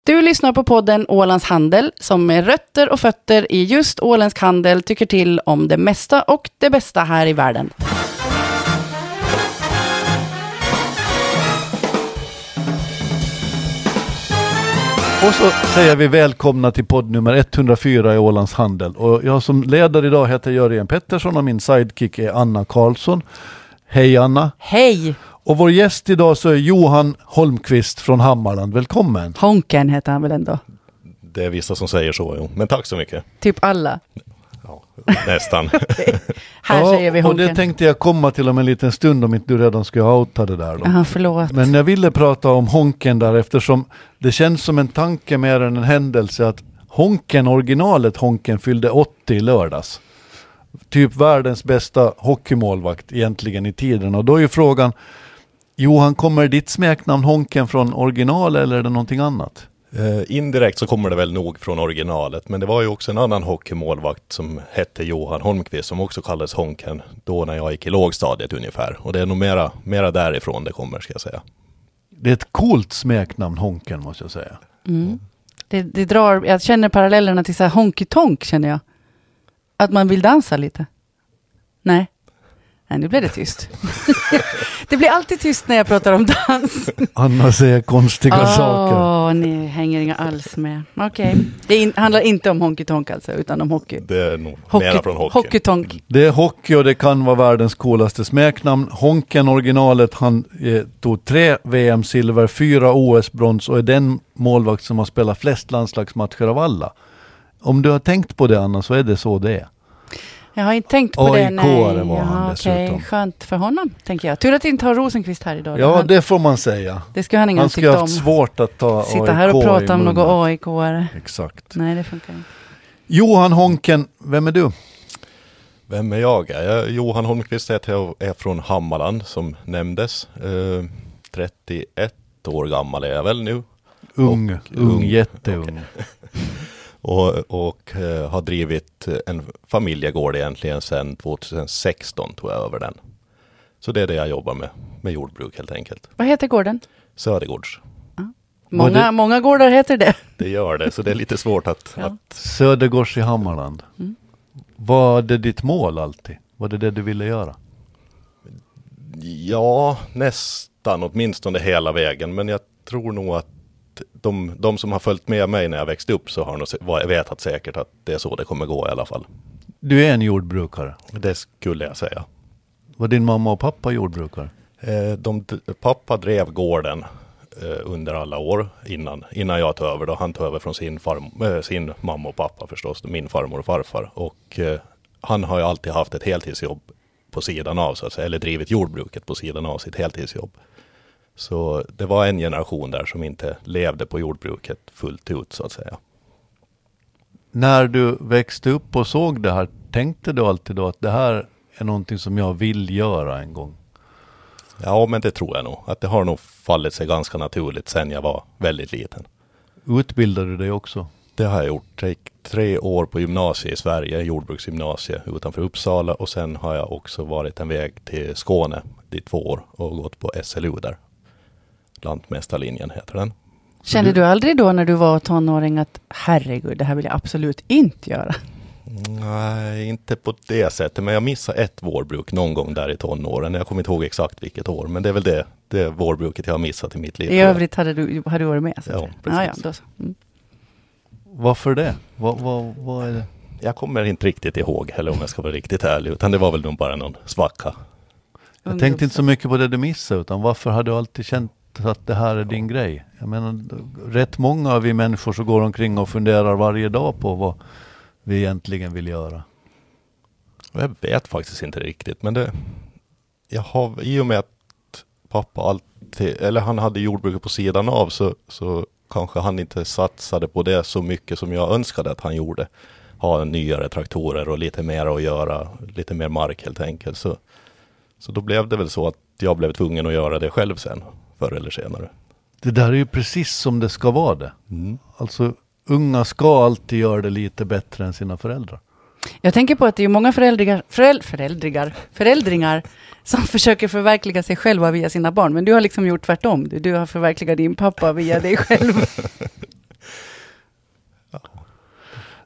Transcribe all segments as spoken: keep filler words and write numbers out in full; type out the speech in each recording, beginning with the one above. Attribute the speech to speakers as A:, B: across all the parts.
A: Du lyssnar på podden Ålands Handel som med rötter och fötter i just åländsk handel tycker till om det mesta och det bästa här i världen.
B: Och så säger vi välkomna till podd nummer etthundrafyra i Ålands Handel. Och jag som ledare idag heter Jörgen Pettersson och min sidekick är Anna Karlsson. Hej Anna.
A: Hej.
B: Och vår gäst idag så är Johan Holmqvist från Hammarland. Välkommen.
A: Honken heter han väl ändå?
C: Det är vissa som säger så, jo. Men tack så mycket.
A: Typ alla.
C: Ja, nästan.
A: Här
B: ja,
A: säger vi Honken.
B: Och det tänkte jag komma till om en liten stund om inte du redan ska outa det där då.
A: Aha, förlåt.
B: Men jag ville prata om Honken där eftersom det känns som en tanke mer än en händelse att Honken, originalet Honken, fyllde åttio i lördags. Typ världens bästa hockeymålvakt egentligen i tiden. Och då är ju frågan, Johan, kommer ditt smeknamn Honken från original eller är det någonting annat?
C: Eh, indirekt så kommer det väl nog från originalet. Men det var ju också en annan hockeymålvakt som hette Johan Holmqvist som också kallades Honken då när jag gick i lågstadiet ungefär. Och det är nog mera, mera därifrån det kommer, ska jag säga.
B: Det är ett coolt smeknamn Honken måste jag säga.
A: Mm. Det, det drar, jag känner parallellerna till så här honky-tonk känner jag. Att man vill dansa lite. Nej. Nej, nu blir det tyst. Det blir alltid tyst när jag pratar om dans.
B: Anna säger konstiga
A: oh,
B: saker.
A: Åh, ni hänger inga alls med. Okej. Okay. Det in, handlar inte om honky-tonk alltså, utan om hockey.
C: Det är nog
A: hockey,
C: mera från hockey.
A: Hockey-tonk.
B: Det är hockey och det kan vara världens coolaste smeknamn. Honken, originalet, han eh, tog tre V M-silver, fyra O S-brons och är den målvakt som har spelat flest landslagsmatcher av alla. Om du har tänkt på det, Anna, så är det så det är.
A: Jag har inte tänkt på
B: A I
A: det. Nej.
B: var han
A: ja,
B: dessutom.
A: okay. Skönt för honom, tänker jag. Tur att inte har Rosenqvist här idag.
B: Ja,
A: han,
B: det får man säga.
A: Det ska han ingen
B: Han ska
A: tycka
B: ha haft
A: om.
B: svårt att ta
A: sitta
B: A I K
A: här och prata om
B: munnen.
A: något A I K-are.
B: Exakt.
A: Nej, det funkar inte.
B: Johan Honken, vem är du?
C: Vem är jag? jag Johan Holmqvist heter jag och är från Hammarland som nämndes. Eh, trettioett år gammal är jag väl nu.
B: Ung,
C: och,
B: ung,
C: ung
B: jätteung.
C: Okay. Och, och eh, har drivit en familjegård egentligen sedan tjugohundrasexton tog jag över den. Så det är det jag jobbar med, med jordbruk helt enkelt.
A: Vad heter gården?
C: Södergårds.
A: Ja. Många,
B: det...
A: många gårdar heter det.
C: Det gör det, så det är lite svårt att...
A: Ja.
C: att...
B: Södergårds i Hammarland. Mm. Var det ditt mål alltid? Var det det du ville göra?
C: Ja, nästan åtminstone hela vägen. Men jag tror nog att De, de som har följt med mig när jag växte upp så har nog vetat säkert att det är så det kommer gå i alla fall.
B: Du är en jordbrukare?
C: Det skulle jag säga.
B: Var din mamma och pappa jordbrukare?
C: Eh, de, pappa drev gården eh, under alla år innan, innan jag tog över. Då. Han tog över från sin, farm, eh, sin mamma och pappa förstås, min farmor och farfar. Och eh, han har ju alltid haft ett heltidsjobb på sidan av, så att säga, eller drivit jordbruket på sidan av sitt heltidsjobb. Så det var en generation där som inte levde på jordbruket fullt ut så att säga.
B: När du växte upp och såg det här, tänkte du alltid då att det här är någonting som jag vill göra en gång?
C: Ja, men det tror jag nog. Att det har nog fallit sig ganska naturligt sen jag var väldigt liten.
B: Utbildade du dig också?
C: Det har jag gjort. Jag gick tre år på gymnasiet i Sverige, jordbruksgymnasiet utanför Uppsala. Och sen har jag också varit en väg till Skåne i två år och gått på S L U där. Lantmästarlinjen heter den.
A: Kände du aldrig då när du var tonåring att herregud, det här vill jag absolut inte göra?
C: Nej, inte på det sättet. Men jag missade ett vårbruk någon gång där i tonåren. Jag kommer inte ihåg exakt vilket år. Men det är väl det, det vårbruket jag har missat i mitt liv.
A: I övrigt hade du, hade du varit med? Så
C: ja, precis.
A: Ah, ja, då så. Mm.
B: Varför det? Vad, vad, vad är det?
C: Jag kommer inte riktigt ihåg, eller om jag ska vara riktigt ärlig. Utan det var väl nog bara någon svacka.
B: Jag tänkte inte så mycket på det du missade. Utan varför har du alltid känt att det här är din grej? Jag menar, rätt många av vi människor så går omkring och funderar varje dag på vad vi egentligen vill göra.
C: Jag vet faktiskt inte riktigt, men det jag har, i och med att pappa alltid, eller han hade jordbruket på sidan av så, så kanske han inte satsade på det så mycket som jag önskade att han gjorde. Ha nyare traktorer och lite mer att göra, lite mer mark helt enkelt. Så, så då blev det väl så att jag blev tvungen att göra det själv sen. Förr eller senare.
B: Det där är ju precis som det ska vara det.
C: Mm.
B: Alltså, unga ska alltid göra det lite bättre än sina föräldrar.
A: Jag tänker på att det är många föräldrar, föräld, föräldrar, föräldringar som försöker förverkliga sig själva via sina barn. Men du har liksom gjort tvärtom. Du, du har förverkligat din pappa via dig själv.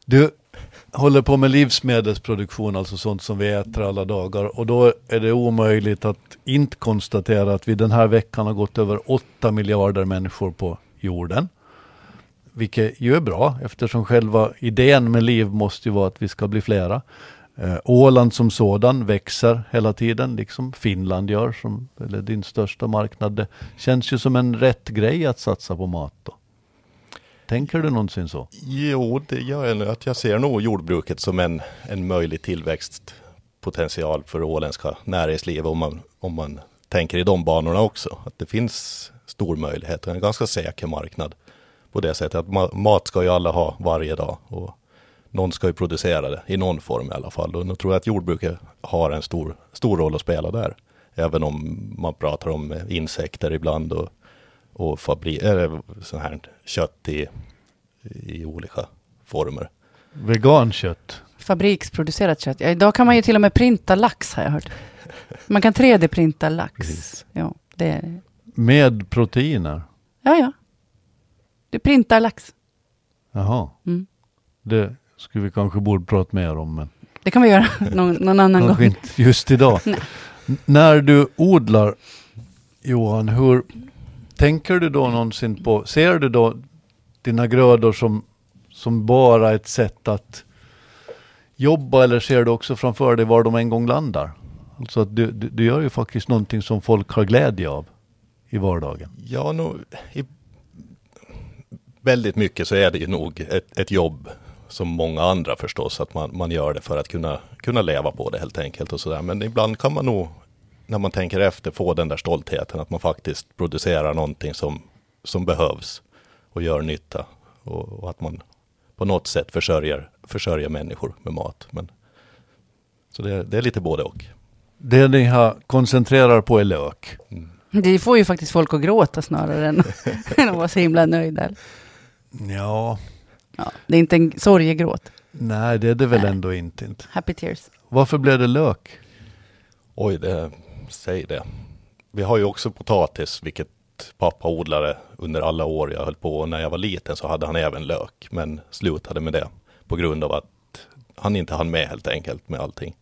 B: Du håller på med livsmedelsproduktion, alltså sånt som vi äter alla dagar. Och då är det omöjligt att inte konstatera att vi den här veckan har gått över åtta miljarder människor på jorden. Vilket ju är bra, eftersom själva idén med liv måste ju vara att vi ska bli flera. Eh, Åland som sådan växer hela tiden, liksom Finland gör, som eller din största marknad. Det känns ju som en rätt grej att satsa på mat då. Tänker du någonsin så?
C: Jo, det gör jag nu. Att jag ser nog jordbruket som en, en möjlig tillväxtpotential för åländska näringsliv om man, om man tänker i de banorna också. Att det finns stor möjlighet och en ganska säker marknad på det sättet att ma- mat ska ju alla ha varje dag och någon ska ju producera det i någon form i alla fall. Och nu tror jag att jordbruket har en stor, stor roll att spela där. Även om man pratar om insekter ibland och och fabri- eller sån här kött i, i olika former.
B: Vegankött.
A: Fabriksproducerat kött. Ja, idag kan man ju till och med printa lax, har jag hört. Man kan tre D-printa lax.
C: Precis.
A: Ja, det är...
B: Med proteiner.
A: ja, ja. Du printar lax.
B: Jaha.
A: Mm.
B: Det skulle vi kanske borde prata mer om. Men
A: Det kan vi göra någon, någon annan
B: kanske
A: gång.
B: inte just idag.
A: Nej.
B: N- när du odlar, Johan, hur tänker du då någonsin på, ser du då dina grödor som, som bara ett sätt att jobba, eller ser du också framför dig var de en gång landar? Alltså att du, du, du gör ju faktiskt någonting som folk har glädje av i vardagen.
C: Ja, nog, i, väldigt mycket så är det ju nog ett, ett jobb som många andra förstås, att man, man gör det för att kunna, kunna leva på det helt enkelt och sådär. Men ibland kan man nog, när man tänker efter, få den där stoltheten att man faktiskt producerar någonting som, som behövs och gör nytta. Och, och att man på något sätt försörjer, försörjer människor med mat. Men, så det, det är lite både och.
B: Det ni har koncentrerar på är lök.
C: Mm.
A: Det får ju faktiskt folk att gråta snarare än, än att vara så himla nöjda.
B: Ja,
A: Ja, det är inte en sorgegråt.
B: nej det är det väl
A: Nej.
B: ändå inte, inte.
A: Happy tears.
B: Varför blev det lök?
C: Oj, det, säg det. Vi har ju också potatis, vilket pappa odlade under alla år jag höll på. Och när jag var liten så hade han även lök, men slutade med det på grund av att han inte hann med helt enkelt med allting.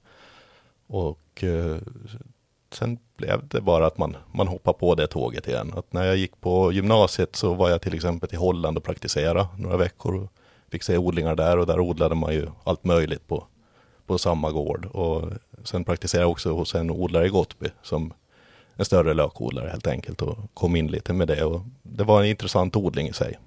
C: Och eh, sen blev det bara att man, man hoppar på det tåget igen. Att när jag gick på gymnasiet så var jag till exempel i Holland och praktiserade några veckor och fick se odlingar där, och där odlade man ju allt möjligt på, på samma gård. Och sen praktiserade jag också hos en odlare i Gottby som en större lökodlare helt enkelt, och kom in lite med det, och det var en intressant odling i sig.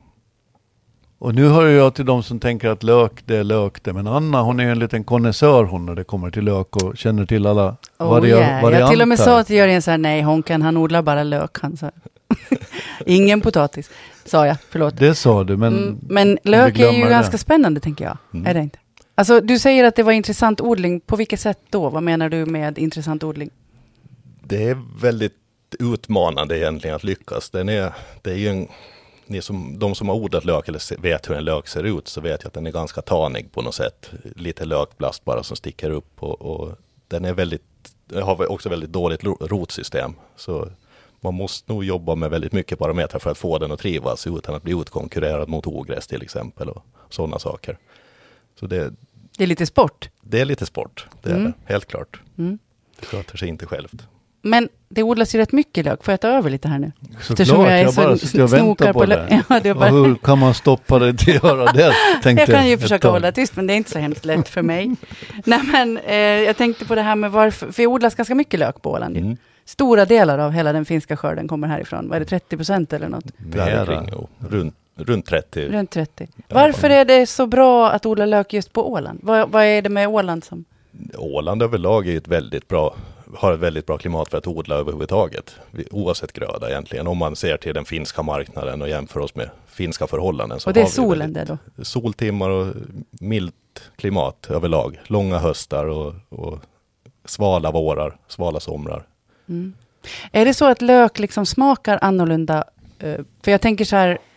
B: Och nu hör jag till de som tänker att lök det är lök det. Men Anna, hon är en liten konnässör hon när det kommer till lök och känner till alla
A: Oh,
B: varia-
A: yeah.
B: varianter.
A: Jag till och med sa till Jörgen så här, nej Honkan, han odlar bara lök. Han sa. Ingen potatis, sa jag, förlåt.
B: Det sa du, men...
A: Mm, men
B: vi
A: lök är ju
B: glömmer
A: ganska
B: det.
A: spännande, tänker jag.
C: Mm.
A: Är det inte? Alltså, du säger att det var intressant odling. På vilket sätt då? Vad menar du med intressant odling?
C: Det är väldigt utmanande egentligen att lyckas. Den är, det är ju en, ni som, de som har odlat lök eller se, vet hur en lök ser ut, så vet jag att den är ganska tanig på något sätt. Lite lökblast bara som sticker upp, och, och den är väldigt, har också väldigt dåligt rotsystem. Så man måste nog jobba med väldigt mycket parametrar för att få den att trivas utan att bli utkonkurrerad mot ogräs till exempel och sådana saker. Så det,
A: Det är lite sport.
C: det är lite sport, det är
A: Mm.
C: det, helt klart.
A: Mm.
C: Det sköter sig inte självt.
A: Men det odlas ju rätt mycket lök. Får jag ta över lite här nu?
B: Såklart,
A: Eftersom jag är
B: jag
A: så
B: bara sitter och
A: snokar
B: väntar på,
A: på
B: det.
A: lö- Ja, det är bara-
B: Och hur kan man stoppa dig till att göra det? Tänkte
A: Jag kan ju
B: ett
A: försöka
B: tag.
A: hålla tyst, men det är inte så hemskt lätt för mig. Nej, men eh, jag tänkte på det här med varför, för det odlas ganska mycket lök på Åland. ju.
C: Mm.
A: Stora delar av hela den finska skörden kommer härifrån. Vad är det, trettio procent eller något?
C: Där omkring, och runt, runt trettio.
A: Runt trettio.
C: Ja, fan.
A: Varför är det så bra att odla lök just på Åland? Vad, vad är det med Åland som...
C: Åland överlag är ju ett väldigt bra, har ett väldigt bra klimat för att odla överhuvudtaget. Oavsett gröda egentligen. Om man ser till den finska marknaden och jämför oss med finska förhållanden. Så
A: Och det är
C: har vi
A: solen
C: väldigt-
A: det då?
C: Soltimmar och milt klimat överlag. Långa höstar och, och svala vårar, svala somrar.
A: Mm. Är det så att lök liksom smakar annorlunda? Eh, För jag tänker så här,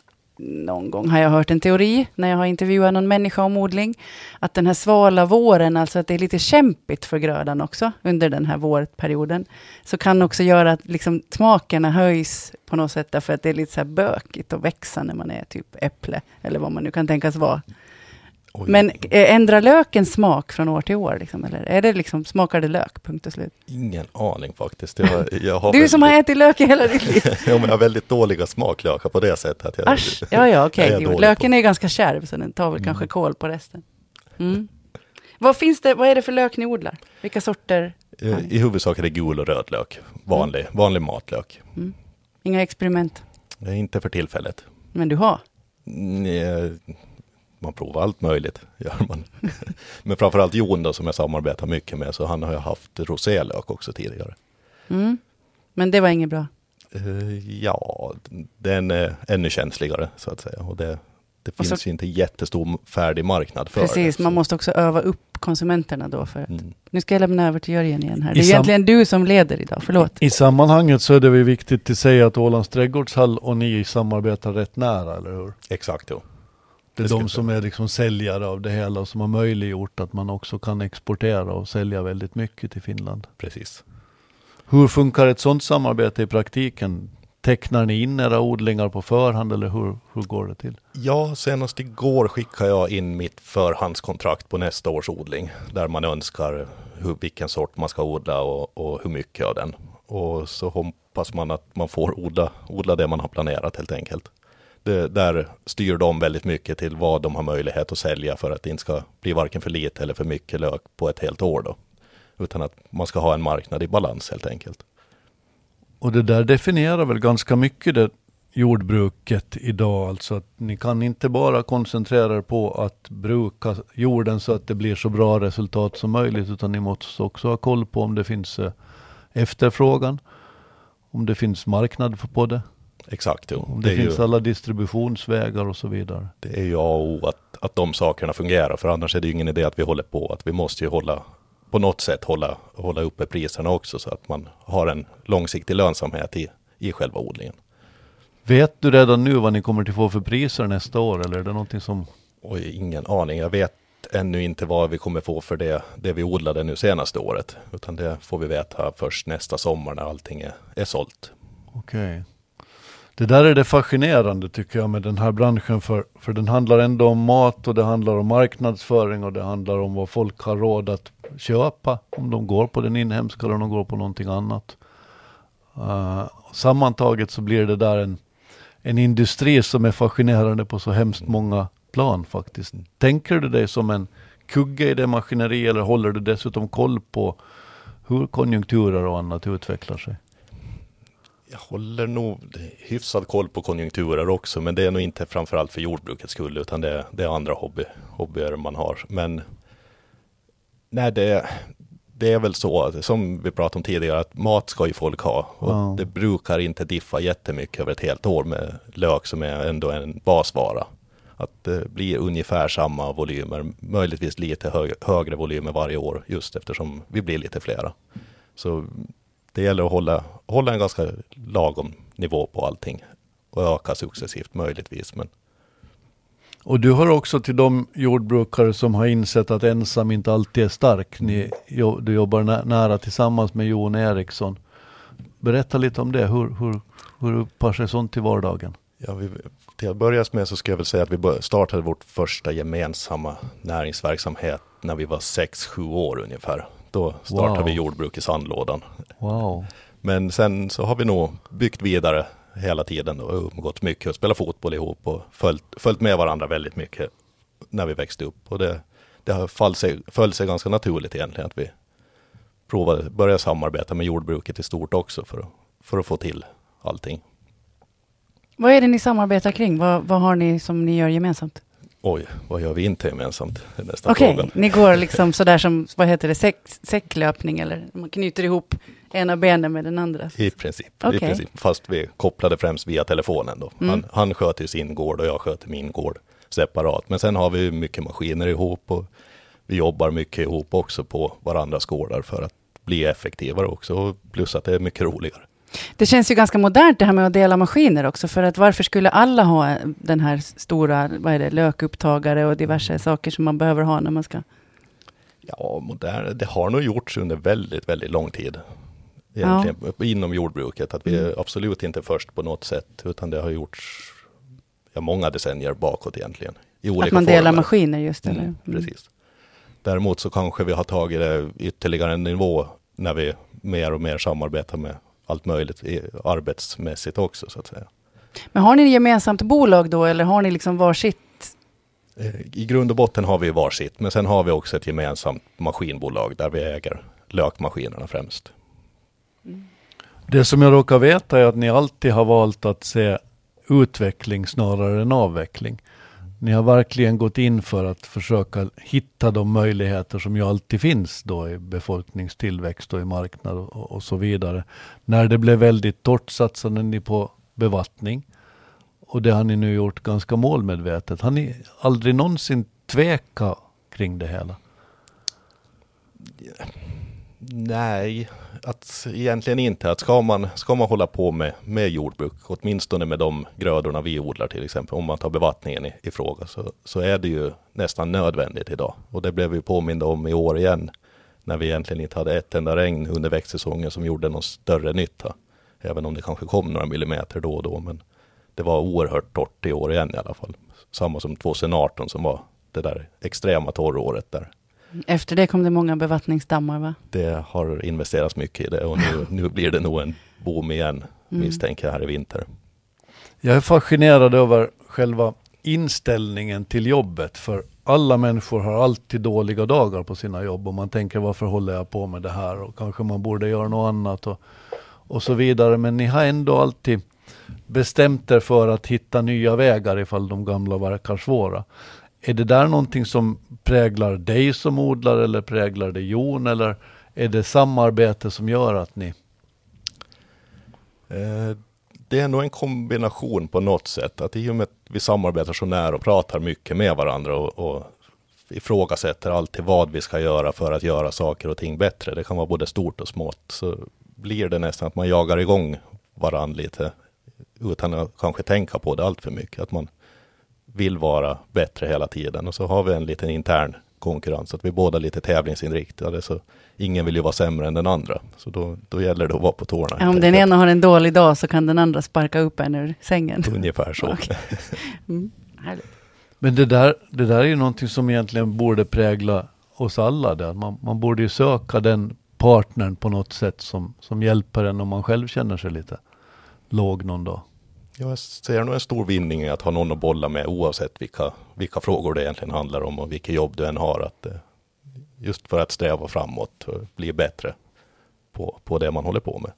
A: någon gång har jag hört en teori när jag har intervjuat någon människa om odling, att den här svala våren, alltså att det är lite kämpigt för grödan också under den här vårperioden, så kan också göra att liksom smakerna höjs på något sätt, därför att det är lite så här bökigt att växa när man är typ äpple, eller vad man nu kan tänkas vara.
C: Oj.
A: Men eh, ändrar löken smak från år till år? Liksom, eller är det liksom, smakar det lök, punkt och slut?
C: Ingen aning faktiskt. Jag, jag har
A: du
C: väldigt,
A: som har ätit lök i hela ditt liv.
C: ja, men jag har väldigt dåliga smaklökar på det sättet. Att jag,
A: Asch, ja ja okej.
C: okay.
A: Löken är ju ganska kärv så den tar väl mm. kanske kål på resten. Mm. Vad finns det, vad är det för lök ni odlar? Vilka sorter?
C: I huvudsak är det gul och röd lök. Vanlig, mm. vanlig matlök.
A: Mm. Inga experiment?
C: Det är inte för tillfället.
A: Men du har?
C: Nej, man provar allt möjligt, gör man. Men framförallt Jon då, som jag samarbetar mycket med, så han har ju haft rosélök också tidigare.
A: Mm. Men det var inget bra?
C: Uh, ja, den är ännu känsligare så att säga. Och det, det finns så, ju inte jättestor färdig marknad för
A: precis, det. Precis, man måste också öva upp konsumenterna då. För att, mm. Nu ska jag lämna över till Jörgen igen här. Det är I egentligen sam- du som leder idag, förlåt.
B: I sammanhanget så är det väl viktigt att säga att Ålands trädgårdshall och ni samarbetar rätt nära, eller hur?
C: Exakt, jo.
B: Det är de som är liksom säljare av det hela och som har möjliggjort att man också kan exportera och sälja väldigt mycket till Finland.
C: Precis.
B: Hur funkar ett sådant samarbete i praktiken? Tecknar ni in era odlingar på förhand eller hur, hur går det till?
C: Ja, senast igår skickade jag in mitt förhandskontrakt på nästa års odling. Där man önskar hur, vilken sort man ska odla och, och hur mycket av den. Och så hoppas man att man får odla, odla det man har planerat helt enkelt. Det, där styr de väldigt mycket till vad de har möjlighet att sälja för att det inte ska bli varken för lite eller för mycket lök på ett helt år då. Utan att man ska ha en marknad i balans helt enkelt.
B: Och det där definierar väl ganska mycket det jordbruket idag. Alltså att ni kan inte bara koncentrera er på att bruka jorden så att det blir så bra resultat som möjligt. Utan ni måste också ha koll på om det finns efterfrågan. Om det finns marknad på det.
C: Exakt. Jo.
B: Om det, det finns ju, alla distributionsvägar och så vidare.
C: Det är ju A och O att, att de sakerna fungerar. För annars är det ingen idé att vi håller på. Att vi måste ju hålla, på något sätt hålla, hålla uppe priserna också. Så att man har en långsiktig lönsamhet i, i själva odlingen.
B: Vet du redan nu vad ni kommer att få för priser nästa år? Eller är det någonting som...
C: Oj, ingen aning. Jag vet ännu inte vad vi kommer få för det, det vi odlade nu senaste året. Utan det får vi veta först nästa sommar när allting är, är sålt.
B: Okej. Okay. Det där är det fascinerande tycker jag med den här branschen. För, för den handlar ändå om mat och det handlar om marknadsföring. Och det handlar om vad folk har råd att köpa. Om de går på den inhemska eller om de går på någonting annat. Uh, sammantaget så blir det där en, en industri som är fascinerande på så hemskt många plan faktiskt. Tänker du dig som en kugge i det maskineri eller håller du dessutom koll på hur konjunkturer och annat utvecklar sig?
C: Jag håller nog hyfsad koll på konjunkturer också, men det är nog inte framförallt för jordbrukets skull utan det, det är andra hobby, hobbyer man har. Men nej, det, det är väl så, som vi pratade om tidigare, att mat ska ju folk ha. Och wow. Det brukar inte diffa jättemycket över ett helt år med lök som är ändå en basvara. Att det blir ungefär samma volymer, möjligtvis lite hög, högre volymer varje år just eftersom vi blir lite flera. Så det gäller att hålla, hålla en ganska lagom nivå på allting och öka successivt möjligtvis. Men...
B: Och du har också till de jordbrukare som har insett att ensam inte alltid är stark. Ni, du jobbar nä- nära tillsammans med Jon Eriksson. Berätta lite om det. Hur, hur, hur uppar sig sånt till vardagen?
C: Ja, vi, till att börja med så ska jag väl säga att vi startade vårt första gemensamma näringsverksamhet när vi var sex sju år ungefär. Då startade wow. vi jordbruk i sandlådan.
B: Wow.
C: Men sen så har vi nog byggt vidare hela tiden och umgått mycket och spelat fotboll ihop och följt, följt med varandra väldigt mycket när vi växte upp. Och det, det har följt sig, följt sig ganska naturligt egentligen att vi provade, började samarbeta med jordbruket i stort också för, för att få till allting.
A: Vad är det ni samarbetar kring? Vad, vad har ni som ni gör gemensamt?
C: Oj, vad gör vi inte gemensamt? Nästa
A: Okej,
C: frågan.
A: Ni går liksom sådär som, vad heter det, säck, säcklöpning eller man knyter ihop ena benen med den andra?
C: I princip,
A: okay.
C: i princip. Fast vi kopplade främst via telefonen då. Mm. Han, han sköter sin gård och jag sköter min gård separat. Men sen har vi mycket maskiner ihop och vi jobbar mycket ihop också på varandras gårdar för att bli effektivare också. Plus att det är mycket roligare.
A: Det känns ju ganska modernt det här med att dela maskiner också. För att varför skulle alla ha den här stora, vad är det, lökupptagare och diverse saker som man behöver ha när man ska...
C: Ja, modern, det har nog gjorts under väldigt, väldigt lång tid. Egentligen ja. Inom jordbruket. Att vi är absolut inte först på något sätt. Utan det har gjorts ja, många decennier bakåt egentligen. i olika
A: Att man
C: former.
A: delar maskiner just eller?
C: Mm,
A: Mm.
C: precis. Däremot så kanske vi har tagit det ytterligare en nivå när vi mer och mer samarbetar med allt möjligt i, arbetsmässigt också så att säga.
A: Men har ni ett gemensamt bolag då eller har ni liksom varsitt?
C: I grund och botten har vi varsitt, men sen har vi också ett gemensamt maskinbolag där vi äger lökmaskinerna främst.
A: Mm.
B: Det som jag råkar veta är att ni alltid har valt att se utveckling snarare än avveckling. Ni har verkligen gått in för att försöka hitta de möjligheter som ju alltid finns då i befolkningstillväxt och i marknad och, och så vidare. När det blev väldigt torrt satsade ni på bevattning. Och det har ni nu gjort ganska målmedvetet. Har ni aldrig någonsin tveka kring det hela?
C: Nej, att egentligen inte. Att ska man, ska man hålla på med, med jordbruk, åtminstone med de grödorna vi odlar till exempel, om man tar bevattningen i, i fråga, så, så är det ju nästan nödvändigt idag. Och det blev vi påminda om i år igen, när vi egentligen inte hade ett enda regn under växtsäsongen som gjorde någon större nytta. Även om det kanske kom några millimeter då och då, men det var oerhört torrt i år igen i alla fall. Samma som tjugoarton som var det där extrema torråret där.
A: Efter det kom det många bevattningsdammar va?
C: Det har investerats mycket i det och nu, nu blir det nog en boom igen,
A: Mm.
C: misstänker jag här i vinter.
B: Jag är fascinerad över själva inställningen till jobbet, för alla människor har alltid dåliga dagar på sina jobb och man tänker varför håller jag på med det här och kanske man borde göra något annat och, och så vidare, men ni har ändå alltid bestämt er för att hitta nya vägar ifall de gamla verkar svåra. Är det där någonting som präglar dig som odlare eller präglar det Jon, eller är det samarbete som gör att ni...
C: Eh, det är nog en kombination på något sätt. Att i och med att vi samarbetar så nära och pratar mycket med varandra och, och ifrågasätter alltid vad vi ska göra för att göra saker och ting bättre. Det kan vara både stort och smått. Så blir det nästan att man jagar igång varandra lite utan att kanske tänka på det allt för mycket. Att man vill vara bättre hela tiden. Och så har vi en liten intern konkurrens. Att vi båda är lite tävlingsinriktade. Så ingen vill ju vara sämre än den andra. Så då, då gäller det att vara på tårna.
A: Ja, om den ena har en dålig dag så kan den andra sparka upp en ur sängen.
C: Ungefär så.
A: Okay. Mm, härligt.
B: Men det där, det där är ju någonting som egentligen borde prägla oss alla. Där. Man, man borde ju söka den partnern på något sätt som, som hjälper en om man själv känner sig lite låg någon dag.
C: Jag ser nog en stor vinning i att ha någon att bolla med oavsett vilka, vilka frågor det egentligen handlar om och vilket jobb du än har. Att, just för att sträva framåt och bli bättre på, på det man håller på med.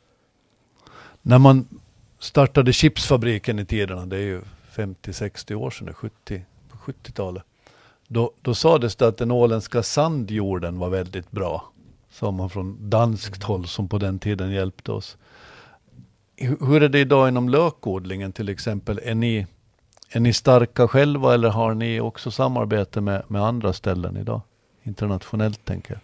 B: När man startade chipsfabriken i tiderna, det är ju femtio sextio år sedan, sjuttio, på sjuttiotalet. Då, då sades det att den åländska sandjorden var väldigt bra. Sa man från danskt håll som på den tiden hjälpte oss. Hur är det idag inom lökodlingen till exempel? Är ni, är ni starka själva eller har ni också samarbete med, med andra ställen idag? Internationellt tänker jag.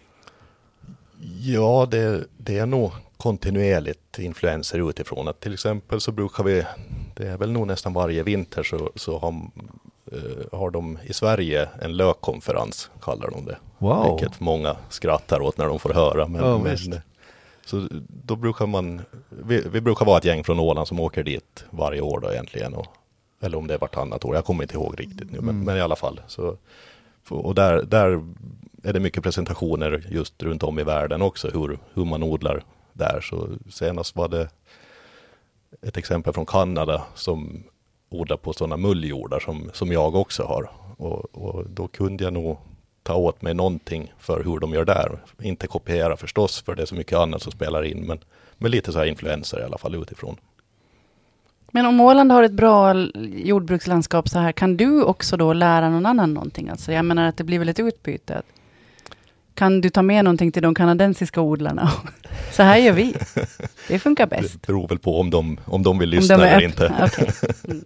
C: Ja, det, det är nog kontinuerligt influenser utifrån. Att till exempel så brukar vi, det är väl nog nästan varje vinter så, så har, uh, har de i Sverige en lökkonferens, kallar de det.
B: Wow.
C: Vilket många skrattar åt när de får höra. Men,
B: ja,
C: men, så då brukar man, vi, vi brukar vara ett gäng från Åland som åker dit varje år då egentligen. Och, eller om det är vartannat år, jag kommer inte ihåg riktigt nu, mm. men, men i alla fall. Så, och där, där är det mycket presentationer just runt om i världen också, hur, hur man odlar där. Så senast var det ett exempel från Kanada som odlar på sådana mulljordar som, som jag också har. Och, och då kunde jag nog ta åt mig någonting för hur de gör där. Inte kopiera förstås, för det är så mycket annat som spelar in, men med lite så här influenser i alla fall utifrån.
A: Men om Åland har ett bra jordbrukslandskap så här, kan du också då lära någon annan någonting? Alltså jag menar att det blir väl ett utbyte. Kan du ta med någonting till de kanadensiska odlarna? Så här gör vi. Det funkar bäst.
C: Det beror väl på om de, om de vill lyssna om de eller inte.
A: Okay. Mm.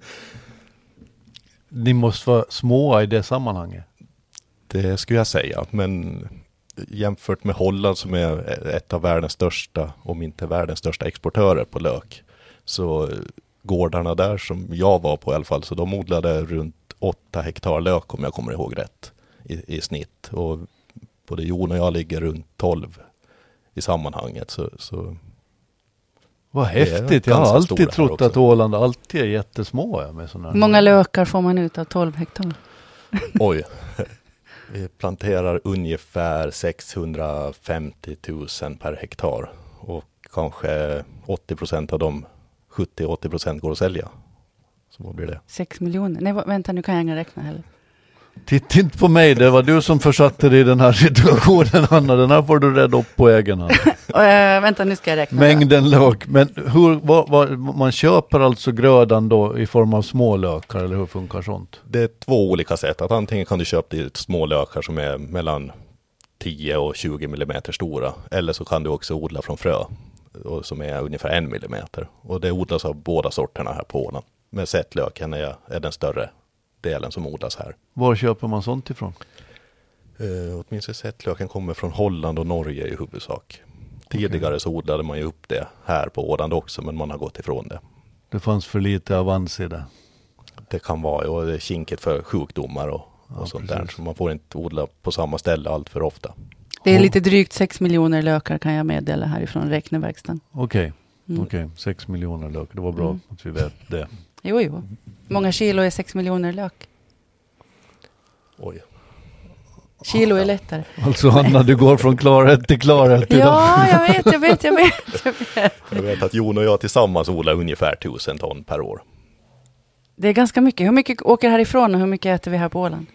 B: Ni måste vara små i det sammanhanget.
C: Det skulle jag säga, men jämfört med Holland som är ett av världens största, om inte världens största exportörer på lök, så gårdarna där som jag var på i alla fall, så de odlade runt åtta hektar lök om jag kommer ihåg rätt i, i snitt. Och både Jon och jag ligger runt tolv i sammanhanget. Så, så
B: vad häftigt, jag har alltid trott att Åland alltid är jättesmå. Ja, med såna
A: Hur många lökar får man ut av tolv hektar?
C: Oj. Vi planterar ungefär sexhundrafemtio tusen per hektar. Och kanske åttio procent av dem, sjuttio till åttio procent går att sälja. Så vad blir det?
A: Sex miljoner. Nej, vänta, nu kan jag inte räkna heller.
B: Titta inte på mig, det var du som försatte dig i den här situationen, Anna. Den här får du rädda upp på egen hand.
A: uh, vänta, nu ska jag räkna.
B: Mängden lök. Men hur, vad, vad, man köper alltså grödan då i form av små lökar, eller hur funkar sånt?
C: Det är två olika sätt. Att antingen kan du köpa det små lökar som är mellan tio och tjugo millimeter stora. Eller så kan du också odla från frö som är ungefär en millimeter. Och det odlas av båda sorterna här på Åland. Men sättlöken är, är den större delen som odlas här.
B: Var köper man sånt ifrån?
C: Uh, åtminstone sättlöken kommer från Holland och Norge i huvudsak. Tidigare okay. så odlade man ju upp det här på Åland också, men man har gått ifrån det.
B: Det fanns för lite avans i det.
C: Det kan vara, och det är kinkigt för sjukdomar och, och
B: ja,
C: sånt
B: precis.
C: där. Så man får inte odla på samma ställe allt för ofta.
A: Det är lite drygt sex miljoner lökar kan jag meddela härifrån räkneverkstan.
B: Okej, okay.
A: Mm.
B: okay. sex miljoner lökar. Det var bra mm. att vi vet det.
A: Jo, jo. Många kilo är sex miljoner lök.
C: Oj.
A: Kilo är lättare.
B: Alltså Hanna, du går från klarhet till klarhet idag.
A: Ja, jag vet, jag vet, jag vet, jag vet.
C: Jag vet att Jon och jag tillsammans odlar ungefär tusen ton per år.
A: Det är ganska mycket. Hur mycket åker härifrån och hur mycket äter vi här på Åland?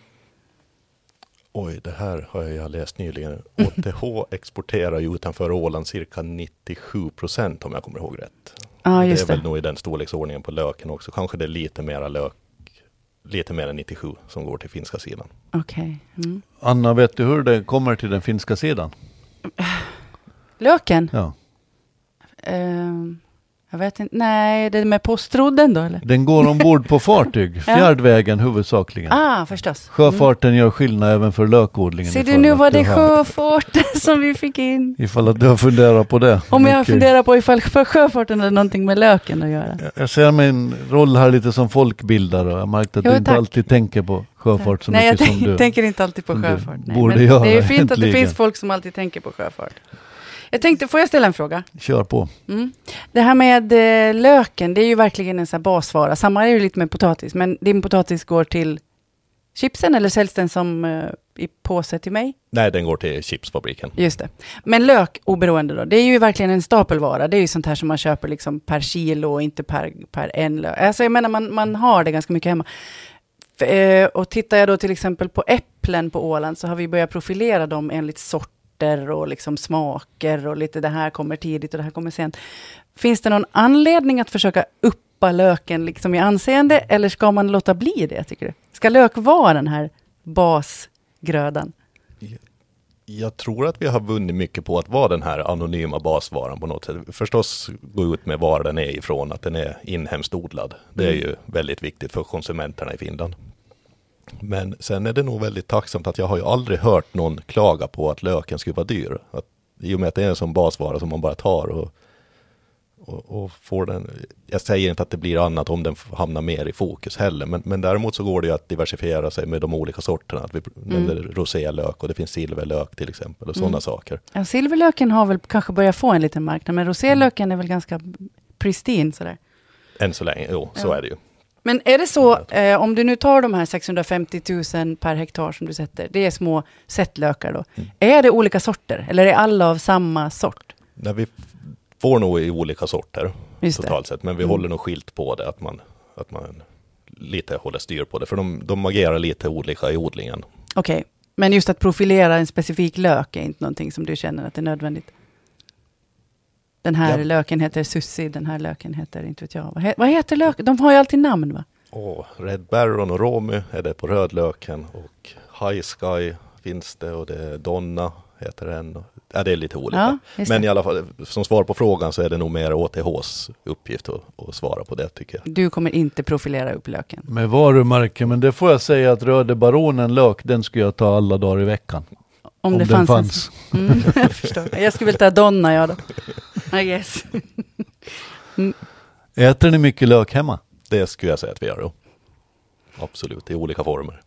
C: Oj, det här har jag läst nyligen. Å T H exporterar ju utanför Åland cirka nittiosju procent om jag kommer ihåg rätt.
A: Ja, just
C: det är
A: det.
C: väl nog i den storleksordningen på löken också. Kanske det är lite mera lök, lite mer än nittiosju som går till finska sidan.
A: Okej. Okay. Mm.
B: Anna, vet du hur det kommer till den finska sidan?
A: Löken?
B: Ja.
A: Um, jag vet inte. Nej, det är med postrodden då eller?
B: Den går ombord på fartyg. Fjärdvägen huvudsakligen.
A: Ah, förstås.
B: Sjöfarten mm. gör skillnad även för lökodlingen.
A: Ser du, nu var det sjöfarten som vi fick in.
B: Ifall att du har funderat på det.
A: Om jag funderar på ifall för sjöfarten är någonting med löken att göra.
B: Jag, jag ser min roll här lite som folkbildare. Jag märkte att
A: jo,
B: du inte
A: tack.
B: alltid tänker på sjöfart så
A: Nej,
B: mycket
A: jag
B: som du.
A: Nej, jag tänker inte alltid på sjöfart. Nej,
B: borde
A: men
B: göra,
A: det är fint
B: äntligen.
A: att det finns folk som alltid tänker på sjöfart. Jag tänkte, får jag ställa en fråga?
B: Kör på.
A: Mm. Det här med eh, löken, det är ju verkligen en sån här basvara. Samma är ju lite med potatis, men din potatis går till chipsen eller säljs den som eh, i påse till mig?
C: Nej, den går till chipsfabriken.
A: Just det. Men lök oberoende då, det är ju verkligen en stapelvara. Det är ju sånt här som man köper liksom per kilo och inte per, per en lök. Alltså jag menar, man, man har det ganska mycket hemma. F- eh, och tittar jag då till exempel på äpplen på Åland så har vi börjat profilera dem enligt sort och liksom smaker och lite det här kommer tidigt och det här kommer sent. Finns det någon anledning att försöka uppa löken liksom i anseende eller ska man låta bli det, tycker du? Ska lök vara den här basgrödan?
C: Jag tror att vi har vunnit mycket på att vara den här anonyma basvaran på något sätt. Förstås gå ut med var den är ifrån, att den är inhemskt odlad. Det är ju väldigt viktigt för konsumenterna i Finland. Men sen är det nog väldigt tacksamt att jag har ju aldrig hört någon klaga på att löken skulle vara dyr. Att, i och med att det är en sån basvara som man bara tar och, och, och får den. Jag säger inte att det blir annat om den hamnar mer i fokus heller. Men, men däremot så går det ju att diversifiera sig med de olika sorterna. Att vi nämner mm. rosélök och det finns silverlök till exempel och sådana mm. saker.
A: Ja, silverlöken har väl kanske börjat få en liten marknad. Men rosélöken är väl ganska pristine sådär.
C: Än så länge, jo, så
A: ja.
C: är det ju.
A: Men är det så, eh, om du nu tar de här sexhundrafemtio tusen per hektar som du sätter, det är små sättlökar då. Mm. Är det olika sorter eller är alla av samma sort?
C: Nej, vi får nog i olika sorter
A: Just
C: totalt
A: det.
C: sett, men vi
A: Mm.
C: håller nog skilt på det, att man, att man lite håller styr på det, för de, de agerar lite olika i odlingen.
A: Okej, okay. Men just att profilera en specifik lök är inte någonting som du känner att det är nödvändigt? Den här ja. löken heter Sussi, den här löken heter, inte vet jag. Vad, he- vad heter lök? De har ju alltid namn, va?
C: Oh, Red Baron och Romy är det på rödlöken, och High Sky finns det, och det är Donna heter den. Ja, det är lite olika.
A: Ja,
C: men i alla fall, som svar på frågan så är det nog mer Å T H:s uppgift att, att svara på det, tycker jag.
A: Du kommer inte profilera upp löken.
B: Med varumärke, men det får jag säga att Röde Baronen lök, den skulle jag ta alla dagar i veckan.
A: Om,
B: Om
A: det
B: den
A: fanns.
B: fanns.
A: En... Mm, jag förstår. Jag skulle vilja ta Donna, ja då. I guess. Mm.
B: Äter ni mycket lök hemma?
C: Det skulle jag säga att vi gör då. Absolut, i olika former.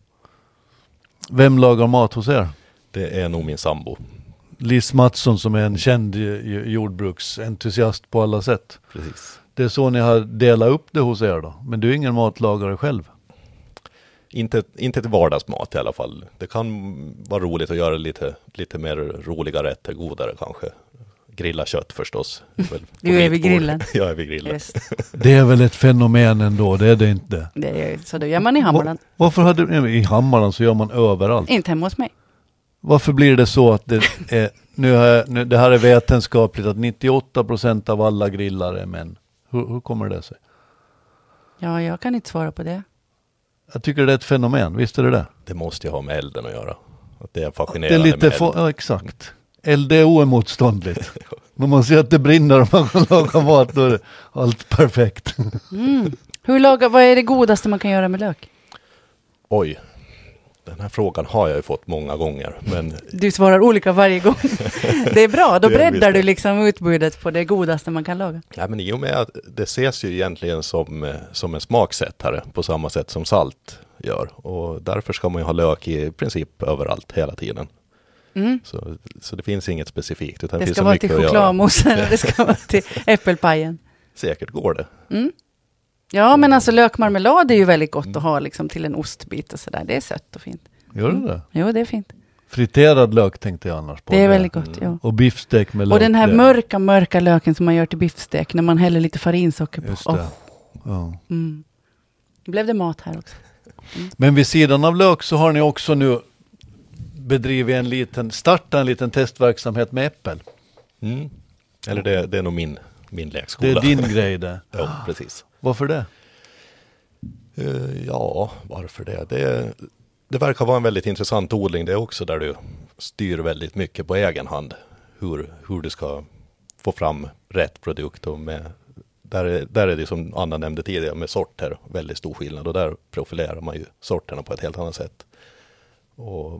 B: Vem lagar mat hos er?
C: Det är nog min sambo.
B: Lis Mattsson, som är en känd jordbruksentusiast på alla sätt.
C: Precis.
B: Det är så ni har delat upp det hos er då. Men du är ingen matlagare själv?
C: Inte, inte till vardagsmat i alla fall. Det kan vara roligt att göra lite, lite mer roliga rätter, godare kanske. Grilla kött förstås.
A: Du är vid grillen.
C: Jag är vid grillen.
A: Just.
B: Det är väl ett fenomen ändå, det är det inte.
A: Det är, så då gör man i Hammarland.
B: Va- varför hade i Hammarland så gör man överallt?
A: Inte hemma hos mig.
B: Varför blir det så att det är, nu är, nu, det här är vetenskapligt att nittioåtta procent av alla grillar är män? Hur, hur kommer det sig?
A: Ja, jag kan inte svara på det.
B: Jag tycker det är ett fenomen, visst är det det?
C: Det måste ju ha med elden att göra. Att det är
B: Det
C: fascinerande
B: är lite,
C: med
B: få,
C: eld.
B: ja exakt. Eld är oemotståndligt. När man ser att det brinner och man kan laga mat, då är det allt perfekt.
A: Mm. Hur lagar, vad är det godaste man kan göra med lök?
C: Oj, den här frågan har jag ju fått många gånger. Men
A: Du svarar olika varje gång. Det är bra, då
C: Det är
A: breddar
C: visst.
A: du liksom utbudet på det godaste man kan laga.
C: ja, men i och med att det ses ju egentligen som, eh, som en smaksättare på samma sätt som salt gör. Och därför ska man ju ha lök i princip överallt hela tiden.
A: Mm.
C: Så, så det finns inget specifikt. Utan
A: Det
C: finns
A: ska
C: så
A: vara
C: mycket
A: till
C: att göra.
A: chokladmoussen och det ska vara till äppelpajen.
C: Säkert går det.
A: Mm. Ja, men alltså lökmarmelad är ju väldigt gott att ha liksom till en ostbit och sådär. Det är sött och fint.
B: Gör det det?
A: Jo, det är fint.
B: Friterad lök tänkte jag annars på.
A: Det är väldigt gott, ja.
B: Och biffstek med lök.
A: Och den här
B: det-
A: mörka, mörka löken som man gör till biffstek när man häller lite farinsocker på.
B: Just
A: Åh,
B: det. Ja.
A: mm. Blev det mat här också?
B: Men vid sidan av lök så har ni också nu bedrivit en liten, startat en liten testverksamhet med äppel.
C: Mm. Eller det, det är nog min, min
B: Det
C: lekskola.
B: är din grej det.
C: Ja, precis.
B: Varför det?
C: Eh, ja, varför det? det? Det verkar vara en väldigt intressant odling det också, där du styr väldigt mycket på egen hand. Hur, hur du ska få fram rätt produkt. Och med, där, är, där är det som Anna nämnde tidigare med sorter väldigt stor skillnad. Och där profilerar man ju sorterna på ett helt annat sätt. Och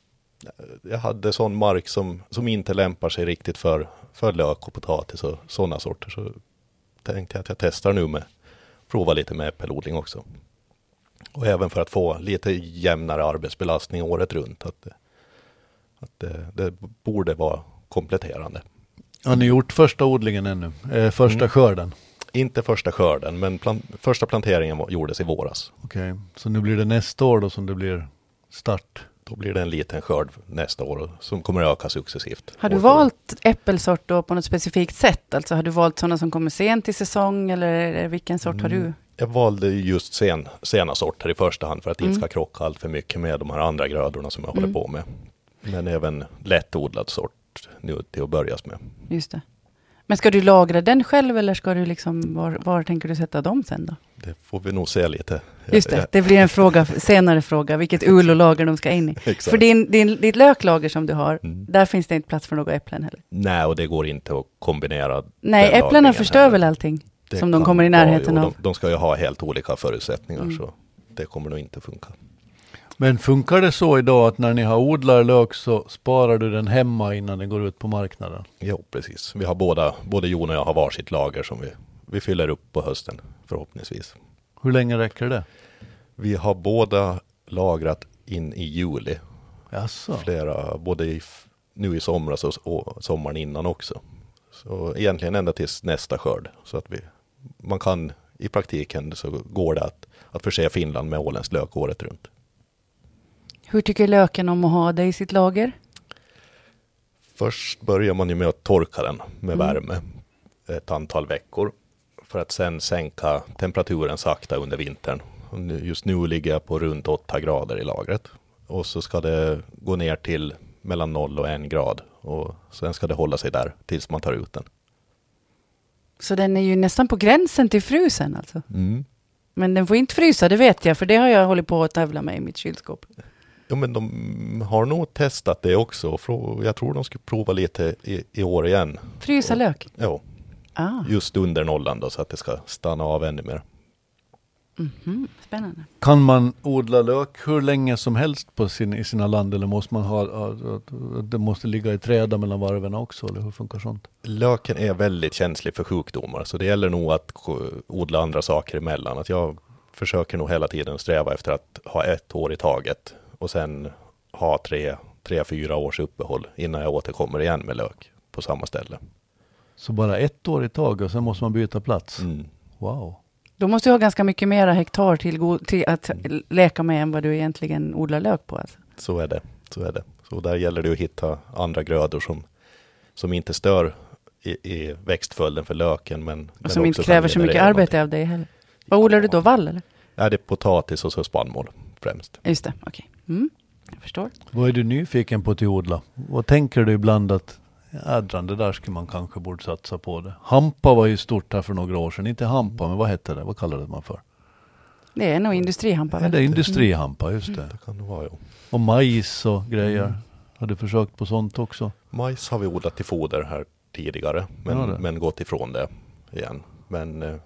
C: jag hade sån mark som, som inte lämpar sig riktigt för, för lök och potatis och sådana sorter. Så tänkte jag att jag testar nu med prova lite med äppelodling också. Och även för att få lite jämnare arbetsbelastning året runt. Att, det, att det, det borde vara kompletterande.
B: Har ni gjort första odlingen ännu? Eh, första
C: Mm.
B: skörden?
C: Inte första skörden, men plan, första planteringen var, gjordes i våras.
B: Okej, så nu blir det nästa år då som det blir start?
C: Då blir det en liten skörd nästa år som kommer att öka successivt.
A: Har du
C: År för år.
A: valt äppelsort då på något specifikt sätt? Alltså har du valt sådana som kommer sent i säsong eller vilken sort har du?
C: Jag valde just sen, sena sorter i första hand för att det inte
A: Mm.
C: ska krocka allt för mycket med de här andra grödorna som jag
A: Mm.
C: håller på med. Men även lättodlad sort nu till att börjas med.
A: Just det. Men ska du lagra den själv eller ska du liksom, var, var tänker du sätta dem sen då?
C: Det får vi nog se lite.
A: Just det, det blir en fråga, senare fråga, vilket ulo-lager de ska in i.
C: Exakt.
A: För din, din, ditt löklager som du har,
C: Mm.
A: där finns det inte plats för några äpplen heller.
C: Nej, och det går inte att kombinera.
A: Nej,
C: den
A: äpplena
C: lagringen
A: förstör
C: heller.
A: väl allting
C: Det
A: som de
C: kan
A: kommer i
C: vara,
A: närheten
C: jo,
A: av.
C: De, de ska ju ha helt olika förutsättningar,
A: Mm.
C: så det kommer nog inte funka.
B: Men funkar det så idag att när ni har odlar lök så sparar du den hemma innan den går ut på marknaden?
C: Jo, precis. Vi har båda, både Jon och jag har varsitt lager som vi, vi fyller upp på hösten förhoppningsvis.
B: Hur länge räcker det?
C: Vi har båda lagrat in i juli.
B: Jaså?
C: Flera, både i, nu i somras och, och sommaren innan också. Så egentligen ända tills nästa skörd. Så att vi, man kan, i praktiken så går det att, att förse Finland med åländsk lök året runt.
A: Hur tycker löken om att ha det i sitt lager?
C: Först börjar man ju med att torka den med
A: Mm.
C: värme ett antal veckor. För att sen sänka temperaturen sakta under vintern. Och nu- Just nu ligger jag på runt åtta grader i lagret. Och så ska det gå ner till mellan noll och en grad. Och sen ska det hålla sig där tills man tar ut den.
A: Så den är ju nästan på gränsen till frusen alltså.
C: Mm.
A: Men den får inte frysa, det vet jag, för det har jag hållit på att tävla med i mitt kylskåp.
C: Ja, men de har nog testat det också. Och frå- Jag tror de ska prova lite i, i år igen.
A: Frysa
C: Och-
A: lök?
C: Ja,
A: Ah,
C: just under nollan då, så att det ska stanna av ännu mer.
A: mhm, spännande.
B: Kan man odla lök hur länge som helst på sin, i sina land eller måste man ha, ha, ha det måste ligga i träda mellan varven också, eller hur funkar sånt?
C: Löken är väldigt känslig för sjukdomar, så det gäller nog att ko- odla andra saker emellan. Att jag försöker nog hela tiden sträva efter att ha ett år i taget och sen ha tre, tre fyra års uppehåll innan jag återkommer igen med lök på samma ställe.
B: Så bara ett år i taget och sen måste man byta plats?
C: Mm.
B: Wow.
A: Då måste du ha ganska mycket mera hektar till, go- till att leka med än vad du egentligen odlar lök på. Alltså.
C: Så är det. Så är det. Så där gäller det att hitta andra grödor som, som inte stör i, i växtföljden för löken. Men, men
A: som inte kräver så mycket arbete någonting. Av dig heller. Vad odlar ja. du då? Vall eller?
C: Ja, det är potatis och så spannmål främst.
A: Just det, okej. Okay. Mm, jag förstår.
B: Vad är du nyfiken på att odla? Vad tänker du ibland att ädran, det där skulle man kanske borde satsa på det. Hampa var ju stort här för några år sedan. Inte hampa, men vad hette det? Vad kallade man för?
A: Det är nog industrihampa.
B: Ja, det är industrihampa, just det.
C: Mm, det kan det vara, ja.
B: Och majs och grejer. Mm. Har du försökt på sånt också?
C: Majs har vi odlat till foder här tidigare. Men,
B: ja,
C: men gått ifrån det igen. Men eh,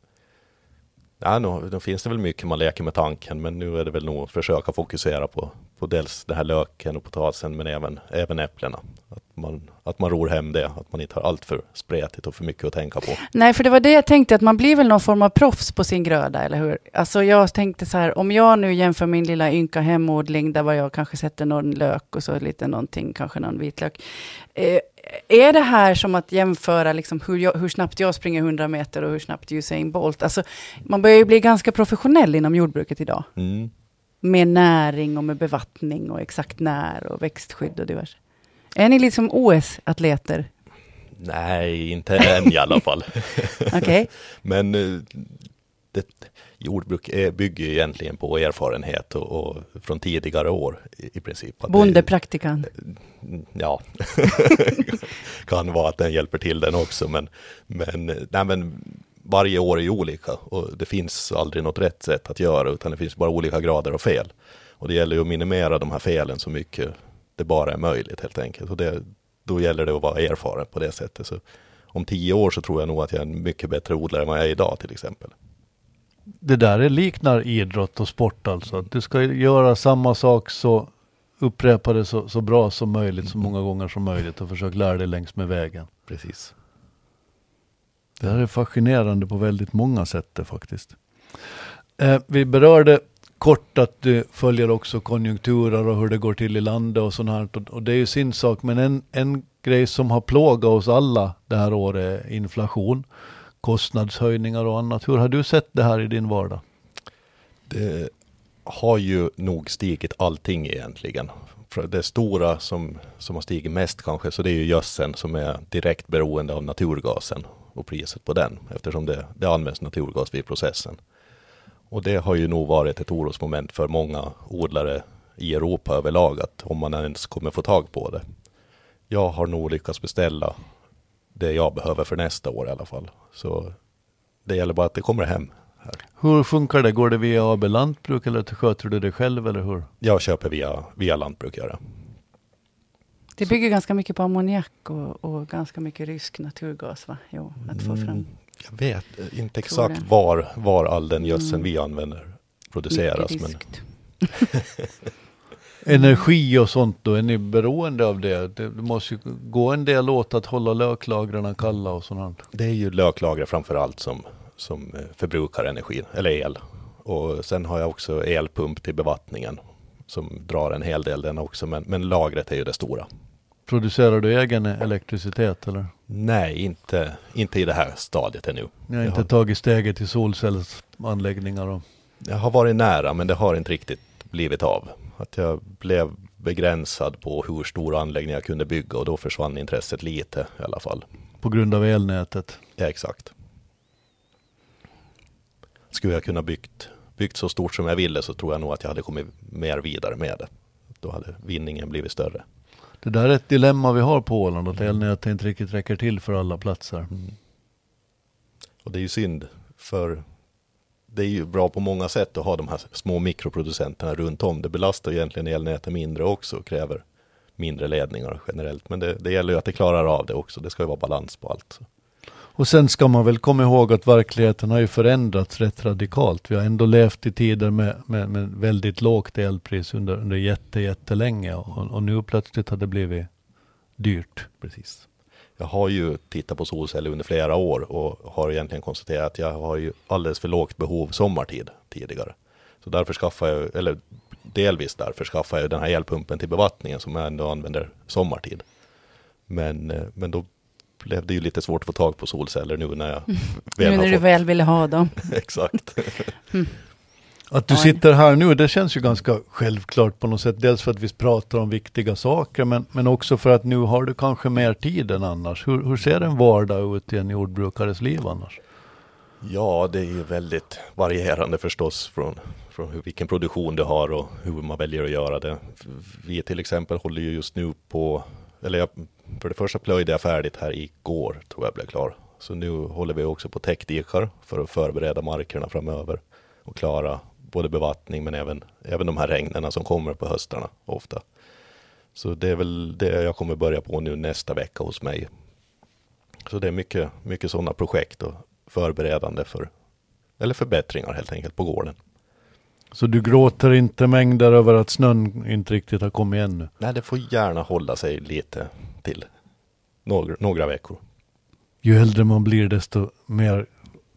C: ja, nu, då finns det väl mycket man leker med tanken. Men nu är det väl nog att försöka fokusera på, på dels det här löken och potatisen. Men även, även äpplena. Att man, att man ror hem det. Att man inte har allt för spretigt och för mycket att tänka på.
A: Nej, för det var det jag tänkte. Att man blir väl någon form av proffs på sin gröda, eller hur? Alltså jag tänkte så här. Om jag nu jämför min lilla ynka hemodling. Där var jag kanske sätter någon lök och så lite någonting. Kanske någon vitlök. Eh, är det här som att jämföra liksom hur, jag, hur snabbt jag springer hundra meter och hur snabbt Usain Bolt? Alltså, man börjar ju bli ganska professionell inom jordbruket idag.
C: Mm.
A: Med näring och med bevattning och exakt när och växtskydd och diverse. Är ni liksom O S-atleter?
C: Nej, inte än i alla fall.
A: Okej. Okay.
C: Men det, jordbruk är, bygger ju egentligen på erfarenhet och, och från tidigare år i, i princip.
A: Bondepraktikan.
C: Ja, kan vara att den hjälper till den också. Men, men, nej, men varje år är ju olika och det finns aldrig något rätt sätt att göra utan det finns bara olika grader av fel. Och det gäller ju att minimera de här felen så mycket det bara är möjligt helt enkelt. Och det, då gäller det att vara erfaren på det sättet. Så om tio år så tror jag nog att jag är en mycket bättre odlare än vad jag är idag till exempel.
B: Det där är liknar idrott och sport alltså. Du ska göra samma sak så upprepa det så, så bra som möjligt, så många gånger som möjligt och försök lära dig längs med vägen.
C: Precis.
B: Det här är fascinerande på väldigt många sätt faktiskt. Eh, vi berörde kort att du följer också konjunkturer och hur det går till i landet och sånt här. Och, och det är ju sin sak, men en, en grej som har plågat oss alla det här året är inflation, kostnadshöjningar och annat. Hur har du sett det här i din vardag?
C: Det har ju nog stigit allting egentligen. Det stora som, som har stigit mest kanske, så det är ju gödseln som är direkt beroende av naturgasen och priset på den, eftersom det, det används naturgas vid processen. Och det har ju nog varit ett orosmoment för många odlare i Europa överlag, att om man ens kommer få tag på det. Jag har nog lyckats beställa det jag behöver för nästa år i alla fall. Så det gäller bara att det kommer hem här.
B: Hur funkar det? Går det via A B Lantbruk eller sköter du det själv eller hur?
C: Jag köper via, via lantbrukare.
A: Det bygger ganska mycket på ammoniak och, och ganska mycket rysk naturgas, va? Jo, att få fram.
C: Mm, jag vet inte exakt var, var all den gödseln mm. vi använder produceras. Men...
B: Energi och sånt då, är ni beroende av det? Det måste ju gå en del åt att hålla löklagren kalla och sånt.
C: Det är ju löklagre framför allt som, som förbrukar energi, eller el. Och sen har jag också elpump till bevattningen som drar en hel del den också, men, men lagret är ju det stora.
B: Producerar du egen elektricitet eller?
C: Nej, inte, inte i det här stadiet ännu.
B: Jag har inte jag har... tagit steget till solcellsanläggningar och...
C: Jag har varit nära, men det har inte riktigt blivit av. Att jag blev begränsad på hur stor anläggning jag kunde bygga och då försvann intresset lite i alla fall.
B: På grund av elnätet?
C: Ja, exakt. Skulle jag kunna byggt, byggt så stort som jag ville så tror jag nog att jag hade kommit mer vidare med det. Då hade vinningen blivit större.
B: Det där är ett dilemma vi har på Åland, att elnätet inte riktigt räcker till för alla platser.
C: Mm. Och det är ju synd, för det är ju bra på många sätt att ha de här små mikroproducenterna runt om. Det belastar egentligen elnätet mindre också och kräver mindre ledningar generellt. Men det, det gäller ju att det klarar av det också. Det ska ju vara balans på allt.
B: Och sen ska man väl komma ihåg att verkligheten har ju förändrats rätt radikalt. Vi har ändå levt i tider med, med, med väldigt lågt elpris under, under jätte, jättelänge. Och, och nu plötsligt har det blivit dyrt.
C: Precis. Jag har ju tittat på solceller under flera år och har egentligen konstaterat att jag har ju alldeles för lågt behov sommartid tidigare. Så därför skaffar jag, eller delvis därför skaffar jag den här elpumpen till bevattningen som jag ändå använder sommartid. Men, men då upplevde ju lite svårt att få tag på solceller nu när jag
A: mm.
C: väl
A: Nu när
C: har
A: du
C: fått...
A: väl ville ha dem.
C: Exakt.
A: Mm.
B: Att du
A: Oj.
B: sitter här nu, det känns ju ganska självklart på något sätt. Dels för att vi pratar om viktiga saker, men, men också för att nu har du kanske mer tid än annars. Hur, hur ser en vardag ut i en jordbrukares liv annars?
C: Ja, det är ju väldigt varierande förstås från, från hur, vilken produktion du har och hur man väljer att göra det. Vi till exempel håller ju just nu på, eller jag, för det första plöjde jag färdigt här igår, tror jag blev klar. Så nu håller vi också på täckdikar för att förbereda markerna framöver och klara både bevattning men även, även de här regnerna som kommer på höstarna ofta. Så det är väl det jag kommer börja på nu nästa vecka hos mig. Så det är mycket, mycket sådana projekt och förberedande för, eller förbättringar helt enkelt på gården.
B: Så du gråter inte mängder över att snön inte riktigt har kommit ännu?
C: Nej, det får gärna hålla sig lite till några, några veckor.
B: Ju äldre man blir desto mer,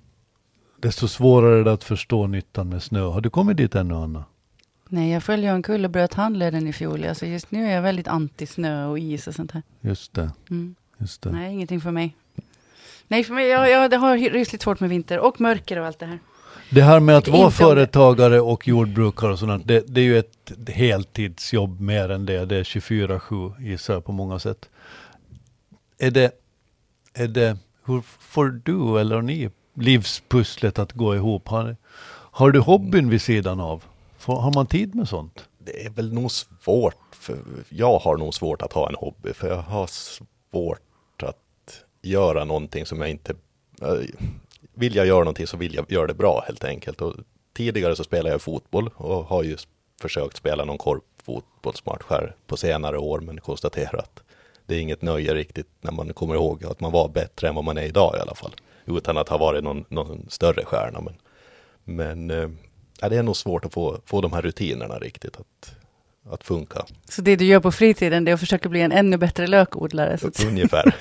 B: desto svårare är det att förstå nyttan med snö. Har du kommit dit ännu, Anna?
A: Nej, jag följde en kull och bröt handleden i fjol. Alltså just nu är jag väldigt anti snö och is och sånt här.
B: Just det,
A: Mm.
B: just det.
A: Nej, ingenting för mig. Nej, för mig, jag, jag det har rysligt svårt med vinter och mörker och allt det här.
B: Det här med att
A: Tycker
B: vara
A: inte om det.
B: företagare och jordbrukare och sånt, det, det är ju ett heltidsjobb mer än det. Det är tjugofyra sju gissar jag på många sätt. Är det, är det, hur får du eller ni livspusslet att gå ihop? Har, har du hobbyn vid sidan av? Får, har man tid med sånt?
C: Det är väl nog svårt, för jag har nog svårt att ha en hobby, för jag har svårt att göra någonting som jag inte... Vill jag göra någonting så vill jag göra det bra helt enkelt. Och tidigare så spelade jag fotboll och har ju försökt spela någon korpfotbollsmatch här på senare år, men konstaterat att det är inget nöje riktigt när man kommer ihåg att man var bättre än vad man är idag i alla fall. Utan att ha varit någon, någon större stjärna. Men, men ja, det är nog svårt att få, få de här rutinerna riktigt att, att funka.
A: Så det du gör på fritiden, det är att försöka bli en ännu bättre lökodlare. Så att...
C: Ungefär.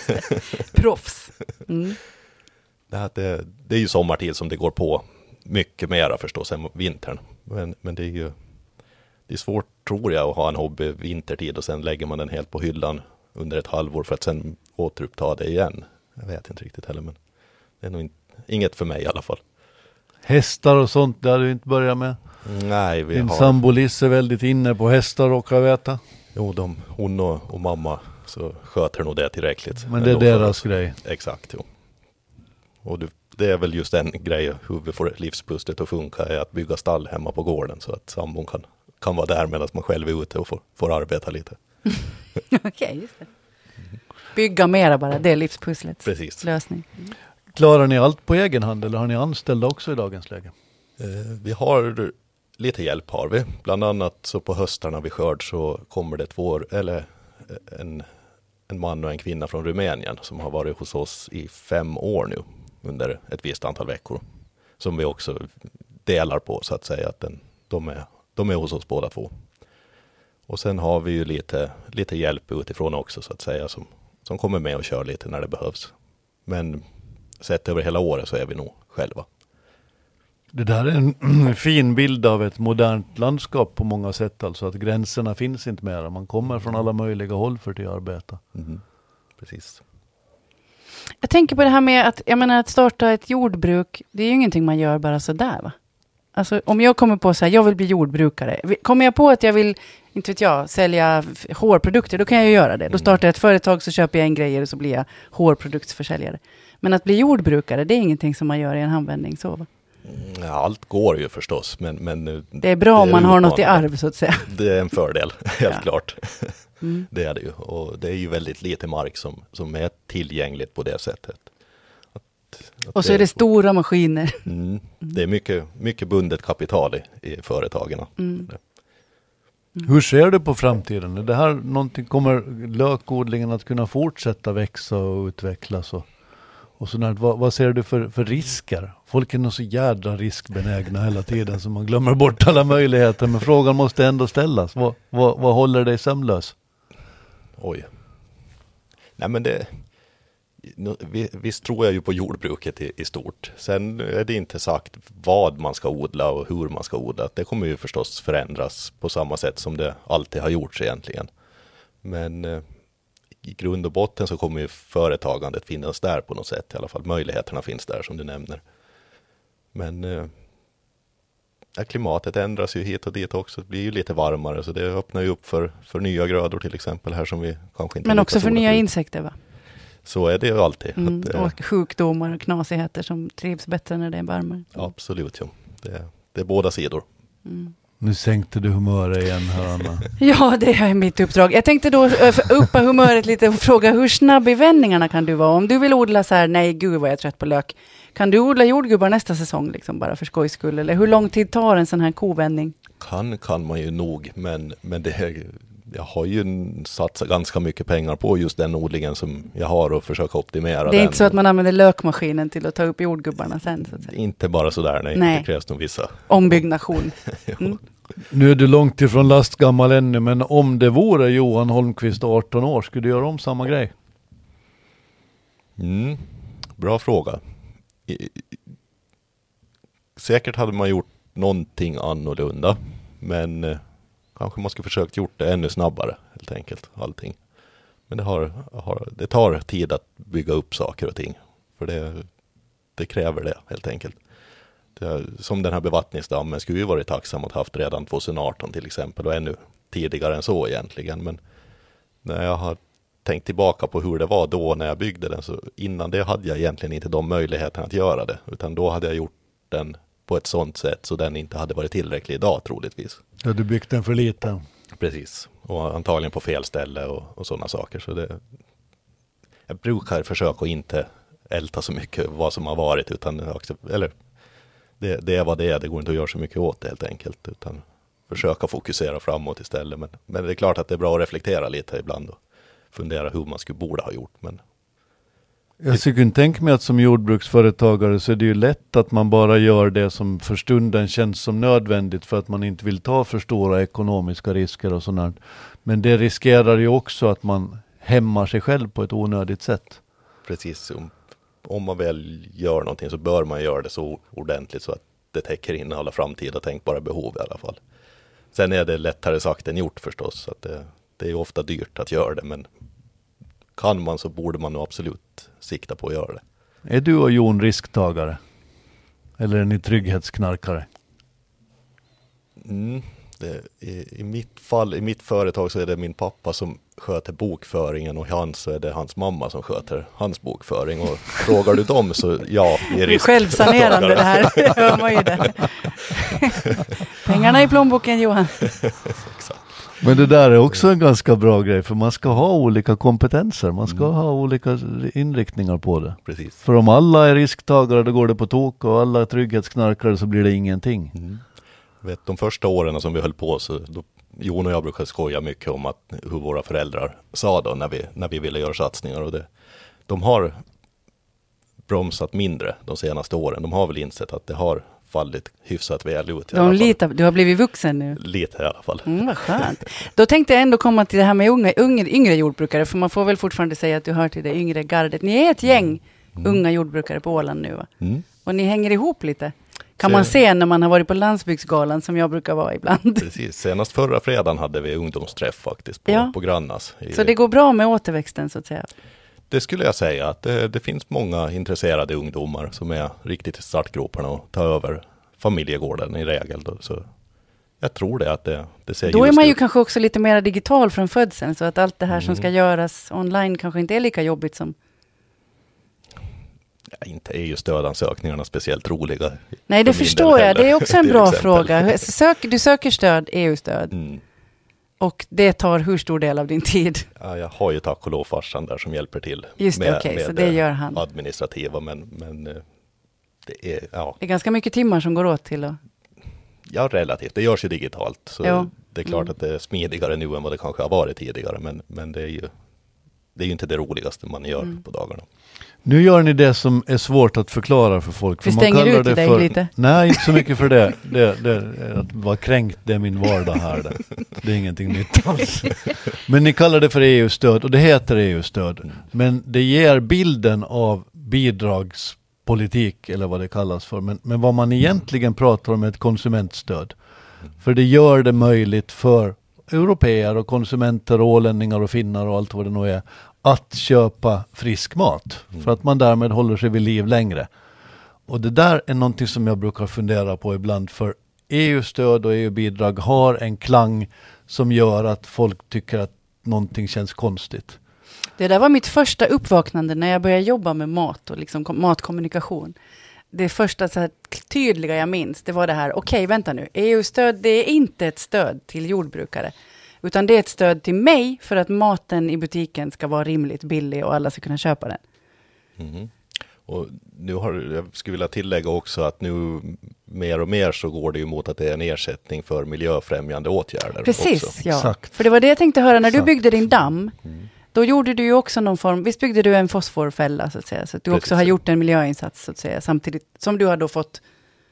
A: Proffs. Mm.
C: Det, det, det är ju sommartid som det går på mycket mera förstås än vintern. Men, men det är ju det är svårt, tror jag, att ha en hobby vintertid och sen lägger man den helt på hyllan under ett halvår för att sen återuppta det igen. Jag vet inte riktigt heller, men det är nog inte, inget för mig i alla fall.
B: Hästar och sånt, det har du inte börjat med?
C: Nej, vi
B: Din
C: har...
B: sambo Liss är väldigt inne på hästar, råkar jag veta.
C: Jo, de, hon och, och mamma så sköter nog det tillräckligt.
B: Men det är deras grej.
C: Exakt, jo. Och du, det är väl just en grej hur vi får livspusslet att funka, är att bygga stall hemma på gården så att sambon kan, kan vara där medan man själv är ute och får, får arbeta lite.
A: Okej, okay, just det. Bygga mera bara, det är livspusslet.
C: Precis.
A: Lösning. Mm.
B: Klarar ni allt på egen hand eller har ni anställda också i dagens läge?
C: Eh, vi har lite hjälp har vi. Bland annat så på höstarna vid skörd så kommer det två, eller en, en man och en kvinna från Rumänien som har varit hos oss i fem år nu under ett visst antal veckor. Som vi också delar på så att säga, att den, de, är, de är hos oss båda två. Och sen har vi ju lite, lite hjälp utifrån också så att säga som, som kommer med och kör lite när det behövs. Men sett över hela året så är vi nog själva.
B: Det där är en fin bild av ett modernt landskap på många sätt. Alltså att gränserna finns inte mer. Man kommer från alla möjliga håll för att arbeta.
C: Mm. Precis.
A: Jag tänker på det här med att, jag menar, att starta ett jordbruk. Det är ju ingenting man gör bara så där, va? Alltså om jag kommer på så här, jag vill bli jordbrukare. Kommer jag på att jag vill, inte vet jag, sälja hårprodukter, då kan jag ju göra det. Då startar jag ett företag, så köper jag en grej och så blir jag hårproduktsförsäljare. Men att bli jordbrukare, det är ingenting som man gör i en handvändning, så, va?
C: Ja, allt går ju förstås, men, men
A: det är bra
C: det
A: om man har något i
C: utmanande.
A: arv så att säga.
C: Det är en fördel, helt
A: Ja.
C: klart.
A: Mm.
C: Det är det ju. Och det är ju väldigt lite mark som, som är tillgängligt på det sättet. Att, att
A: Och så är det stora maskiner.
C: Mm, det är mycket, mycket bundet kapital i, i företagen.
A: Mm.
B: Hur ser du på framtiden? Är det här någonting, kommer lökodlingen att kunna fortsätta växa och utvecklas? Och, och sådär? Vad, vad ser du för, för risker? Folk är nog så jädra riskbenägna hela tiden så man glömmer bort alla möjligheter. Men frågan måste ändå ställas. Vad, vad, vad håller dig sömnlös?
C: Oj. Nej men det... Visst tror jag ju på jordbruket i, i stort. Sen är det inte sagt vad man ska odla och hur man ska odla. Det kommer ju förstås förändras på samma sätt som det alltid har gjorts egentligen. Men eh, i grund och botten så kommer ju företagandet finnas där på något sätt. I alla fall möjligheterna finns där som du nämner. Men eh, ja, klimatet ändras ju hit och dit också. Det blir ju lite varmare så det öppnar ju upp för, för nya grödor till exempel här som vi kanske inte...
A: Men också för nya insekter va?
C: Så är det ju alltid.
A: Mm,
C: att, eh,
A: och sjukdomar och knasigheter som trivs bättre när det är varmare.
C: Absolut, ja. Det, det är båda sidor.
A: Mm.
B: Nu sänkte du humöret igen här, Anna.
A: Ja, det är mitt uppdrag. Jag tänkte då uppa humöret lite och fråga hur snabb i vändningarna kan du vara? Om du vill odla så här, nej gud vad jag är trött på lök. Kan du odla jordgubbar nästa säsong liksom bara för skojs skull? Eller hur lång tid tar en sån här kovändning?
C: Kan kan man ju nog, men, men det är, jag har ju satsat ganska mycket pengar på just den odlingen som jag har och försöka optimera den.
A: Det är inte så att man använder lökmaskinen till att ta upp jordgubbarna sen så att säga.
C: Inte bara sådär, nej.
A: Nej.
C: Det krävs nog vissa.
A: Ombyggnation. Mm.
B: Nu är du långt ifrån lastgammal ännu, men om det vore Johan Holmqvist arton år, skulle du göra om samma grej?
C: Mm. Bra fråga. I, säkert hade man gjort någonting annorlunda, men eh, kanske man skulle försökt gjort det ännu snabbare helt enkelt, allting. Men det, har, har, det tar tid att bygga upp saker och ting, för det, det kräver det helt enkelt. Det, som den här bevattningsdammen skulle ju varit tacksam att haft redan tjugoarton till exempel, och ännu tidigare än så egentligen, men när jag har tänkt tillbaka på hur det var då när jag byggde den, så innan det hade jag egentligen inte de möjligheterna att göra det, utan då hade jag gjort den på ett sånt sätt så den inte hade varit tillräcklig idag troligtvis.
B: Ja, du byggt den för lite.
C: Precis, och antagligen på fel ställe och, och sådana saker. Så det, jag brukar försöka att inte älta så mycket vad som har varit, utan eller, det, det är vad det är, det går inte att göra så mycket åt det helt enkelt, utan försöka fokusera framåt istället. Men, men det är klart att det är bra att reflektera lite ibland och fundera hur man skulle borde ha gjort. Men
B: jag skulle inte tänka mig att som jordbruksföretagare så är det ju lätt att man bara gör det som för stunden känns som nödvändigt för att man inte vill ta för stora ekonomiska risker och sånt. Men det riskerar ju också att man hämmar sig själv på ett onödigt sätt.
C: Precis, om, om man väl gör någonting så bör man göra det så ordentligt så att det täcker in alla framtida tänkbara behov i alla fall. Sen är det lättare sagt än gjort förstås, så att det, det är ofta dyrt att göra det, men kan man så borde man nog absolut sikta på att göra det.
B: Är du och Jon risktagare? Eller är ni trygghetsknarkare?
C: Mm, det, i, i mitt fall, i mitt företag så är det min pappa som sköter bokföringen och i hans så är det hans mamma som sköter hans bokföring. Och frågar du dem så ja, vi är risktagare.
A: Självsanerande det här, hör man ju det. Pengarna i plånboken, Johan.
C: Exakt.
B: Men det där är också en ganska bra grej, för man ska ha olika kompetenser, man ska mm. ha olika inriktningar på det.
C: Precis.
B: För om alla är risktagare då går det på tok, och alla är trygghetsknarkare så blir det ingenting.
C: Mm. Vet, de första åren som vi höll på så då, Jon och jag brukar skoja mycket om att, hur våra föräldrar sa då när vi, när vi ville göra satsningar. Och det, de har bromsat mindre de senaste åren. De har väl insett att det har fallit hyfsat väl ut. I
A: De lite, du har blivit vuxen nu.
C: Lite i alla fall.
A: Mm, vad skönt. Då tänkte jag ändå komma till det här med unga, unga, yngre jordbrukare. För man får väl fortfarande säga att du hör till det yngre gardet. Ni är ett gäng mm. unga jordbrukare på Åland nu va? Mm. Och ni hänger ihop lite. Kan så, man se när man har varit på landsbygdsgalan som jag brukar vara ibland.
C: Precis, senast förra fredagen hade vi ungdomsträff faktiskt på, ja. på Grannas. I,
A: så det går bra med återväxten så att säga?
C: Det skulle jag säga, att det, det finns många intresserade ungdomar som är riktigt i startgroparna och tar över familjegården i regel. Då. Så jag tror det att det, det ser
A: Då är man ju
C: ut.
A: kanske också lite mer digital från födseln, så att allt det här mm. som ska göras online kanske inte är lika jobbigt som...
C: Ja, inte är ju stödansökningarna speciellt roliga.
A: Nej, det förstår jag. Det är också en bra fråga. Sök, du söker stöd, E U-stöd. Mm. Och det tar hur stor del av din tid?
C: Ja, jag har ju tack och lov farsan där som hjälper till.
A: Just det,
C: med,
A: okej,
C: med
A: så det gör han.
C: Administrativa, men, men det är, ja.
A: Det är ganska mycket timmar som går åt till att...
C: Ja, relativt. Det görs ju digitalt. Så
A: jo.
C: det är klart
A: mm.
C: att det är smidigare nu än vad det kanske har varit tidigare. Men, men det är ju det är ju inte det roligaste man gör mm. på dagarna.
B: Nu gör ni det som är svårt att förklara för folk.
A: Vi
B: för
A: stänger
B: man kallar
A: ut
B: det
A: dig
B: för,
A: lite.
B: Nej, inte så mycket för det. det, det att vara kränkt, det är min vardag här. Det, det är ingenting nytt alls. Men ni kallar det för E U-stöd och det heter E U-stöd. Mm. Men det ger bilden av bidragspolitik eller vad det kallas för. Men, men vad man egentligen pratar om är ett konsumentstöd. Mm. För det gör det möjligt för europeer och konsumenter, ålänningar och finnar och allt vad det nu är att köpa frisk mat. Mm. För att man därmed håller sig vid liv längre. Och det där är någonting som jag brukar fundera på ibland. För E U-stöd och E U-bidrag har en klang som gör att folk tycker att någonting känns konstigt.
A: Det där var mitt första uppvaknande när jag började jobba med mat och liksom matkommunikation. Det första så här tydliga jag minns, det var det här, okej, vänta nu. E U-stöd, det är inte ett stöd till jordbrukare. Utan det är ett stöd till mig för att maten i butiken ska vara rimligt billig och alla ska kunna köpa den.
C: Mm. Och nu har jag skulle vilja tillägga också att nu mer och mer så går det ju mot att det är en ersättning för miljöfrämjande åtgärder.
A: Precis,
C: också.
A: ja.
B: Exakt.
A: För det var det jag tänkte höra när
B: Exakt.
A: du byggde din damm.
C: Mm.
A: Då gjorde du ju också någon form, visst byggde du en fosforfälla så att säga. Så att du
C: Precis.
A: också har gjort en miljöinsats så att säga. Samtidigt som du har då fått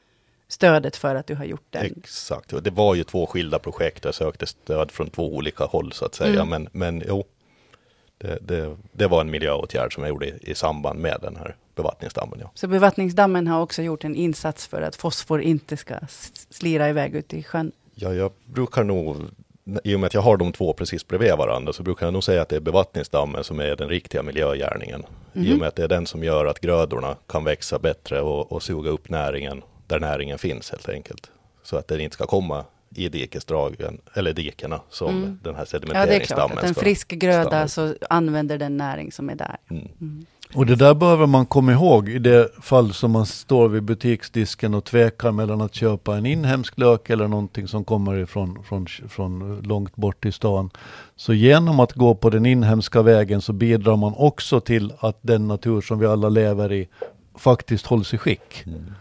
A: stödet för att du har gjort den.
C: Exakt, och det var ju två skilda projekt. Jag sökte stöd från två olika håll så att säga.
A: Mm.
C: Men, men jo, det, det, det var en miljöåtgärd som jag gjorde i, i samband med den här bevattningsdammen. Ja.
A: Så bevattningsdammen har också gjort en insats för att fosfor inte ska slira iväg ut i sjön.
C: Ja, jag brukar nog, i och med att jag har de två precis bredvid varandra, så brukar jag nog säga att det är bevattningsdammen som är den riktiga miljögärningen. Mm. I och med att det är den som gör att grödorna kan växa bättre och, och suga upp näringen där näringen finns helt enkelt. Så att den inte ska komma i dikesdragen, eller dikerna som
A: Mm.
C: den här
A: Ja, det är
C: sedimenteringsdammen
A: klart. Att en
C: ska
A: frisk gröda
C: stanna.
A: så använder den näring som är där.
C: Mm.
A: Mm.
B: Och det där behöver man komma ihåg i det fall som man står vid butiksdisken och tvekar mellan att köpa en inhemsk lök eller någonting som kommer ifrån från, från långt bort i stan. Så genom att gå på den inhemska vägen så bidrar man också till att den natur som vi alla lever i faktiskt hålls i skick.
C: Mm.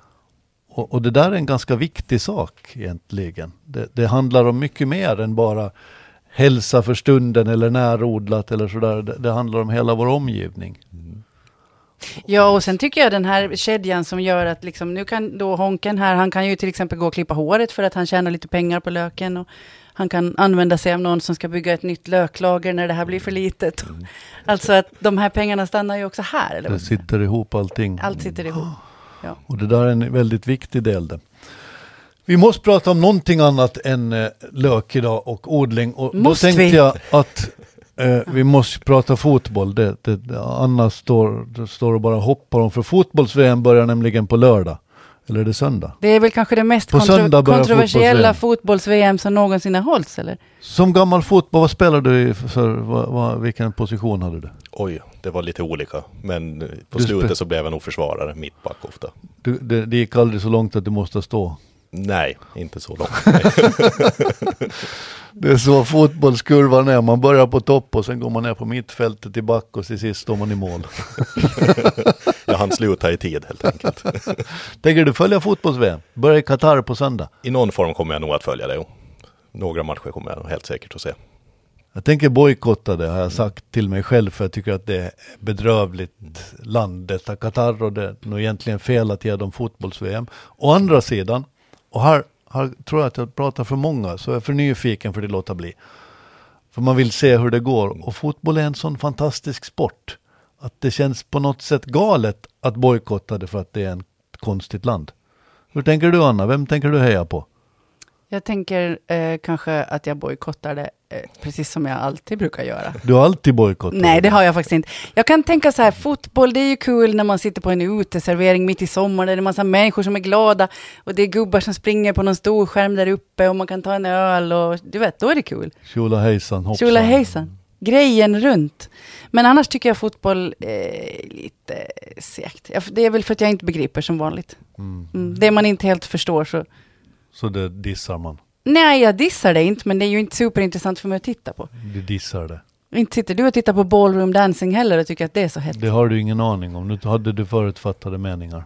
B: Och, och det där är en ganska viktig sak egentligen. Det, det handlar om mycket mer än bara hälsa för stunden eller närodlat eller sådär. Det, det handlar om hela vår omgivning.
C: Mm.
A: Ja, och sen tycker jag den här kedjan som gör att liksom, nu kan då Honken här, han kan ju till exempel gå och klippa håret för att han tjänar lite pengar på löken och han kan använda sig av någon som ska bygga ett nytt löklager när det här blir för litet.
C: Mm.
A: Alltså att de här pengarna stannar ju också här. Eller
B: Det
A: vad?
B: sitter ihop allting.
A: Allt sitter ihop. Ja.
B: Och det där är en väldigt viktig del. Det. Vi måste prata om någonting annat än eh, lök idag och odling. Och
A: Måste
B: då tänkte
A: vi?
B: jag att eh, vi måste prata fotboll. Det, det, det, Anna står, det står och bara hoppar om. För fotbolls-V M börjar nämligen på lördag. Eller är det söndag?
A: Det är väl kanske det mest
B: På söndag
A: kontro-
B: börjar
A: kontroversiella
B: fotbolls-V M.
A: fotbolls-V M som någonsin har hållits, eller?
B: Som gammal fotboll, vad spelar du i? För, vad, vad, vilken position hade du?
C: Oj, det var lite olika. Men eh, på
B: Du
C: slutet
B: spe-
C: så blev jag nog försvarare, mittback ofta.
B: du det, det gick aldrig så långt att du måste stå.
C: Nej, inte så långt. Nej.
B: Det är så fotbollskurvan är. Man börjar på topp och sen går man ner på mittfältet till back och till sist står man i mål.
C: Jag hann sluta i tid helt enkelt.
B: Tänker du följa fotbolls-V M? Börjar i Qatar på söndag.
C: I någon form kommer jag nog att följa det. Jo. Några matcher kommer jag nog helt säkert att se.
B: Jag tänker bojkotta det, har jag sagt till mig själv, för jag tycker att det är bedrövligt land detta Qatar, och det är nog egentligen fel att ge dem fotbolls-V M. Å andra sidan, och här, här tror jag att jag pratar för många, så jag är för nyfiken för det låter bli. För man vill se hur det går, och fotboll är en sån fantastisk sport att det känns på något sätt galet att bojkotta det för att det är en konstigt land. Hur tänker du, Anna? Vem tänker du heja på?
A: Jag tänker eh, kanske att jag bojkottar det eh, precis som jag alltid brukar göra.
B: Du har alltid bojkottat.
A: Nej, det har jag faktiskt inte. Jag kan tänka så här, fotboll, det är ju kul när man sitter på en uteservering mitt i sommar, där det är en massa människor som är glada och det är gubbar som springer på någon stor skärm där uppe och man kan ta en öl och du vet, då är det kul.
B: Tjola hejsan, hoppsan.
A: Tjola hejsan. Grejen runt. Men annars tycker jag fotboll är lite segt. Jag- Det är väl för att jag inte begriper som vanligt.
B: Mm.
A: Mm. Det man inte helt förstår så...
B: Så det dissar man.
A: Nej, jag dissar det inte, men det är ju inte superintressant för mig att titta på.
B: Du dissar det.
A: Inte sitter du och tittar på ballroom dancing heller och tycker att det är så hett.
B: Det har du ingen aning om. Nu hade du förutfattade meningar.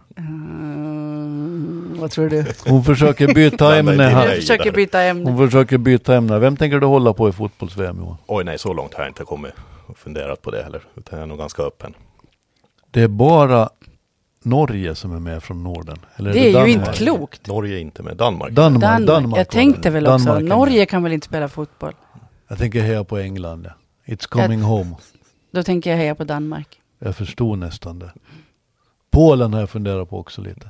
A: Mm, vad tror du?
B: Hon försöker byta
C: Blanda
B: ämne
C: inte
A: Jag
B: här.
C: Nej,
A: försöker
C: där.
A: byta ämne.
B: Hon försöker byta ämne. Vem tänker du hålla på i fotbolls-V M, Johan?
C: Oj nej, så långt har jag inte kommit och funderat på det heller. Utan jag är nog ganska öppen.
B: Det är bara Norge som är med från Norden. Eller är
A: Det är ju
B: Danmark?
A: inte klokt.
C: Norge är inte med, Danmark.
B: Danmark.
A: Danmark.
B: Danmark
A: Jag
B: var
A: tänkte
B: det.
A: väl också,
B: Danmark är med.
A: Norge kan väl inte spela fotboll?
B: Jag tänker heja på England. Ja. It's coming home.
A: Då tänker jag heja på Danmark.
B: Jag förstod nästan det. Polen har jag funderat på också lite.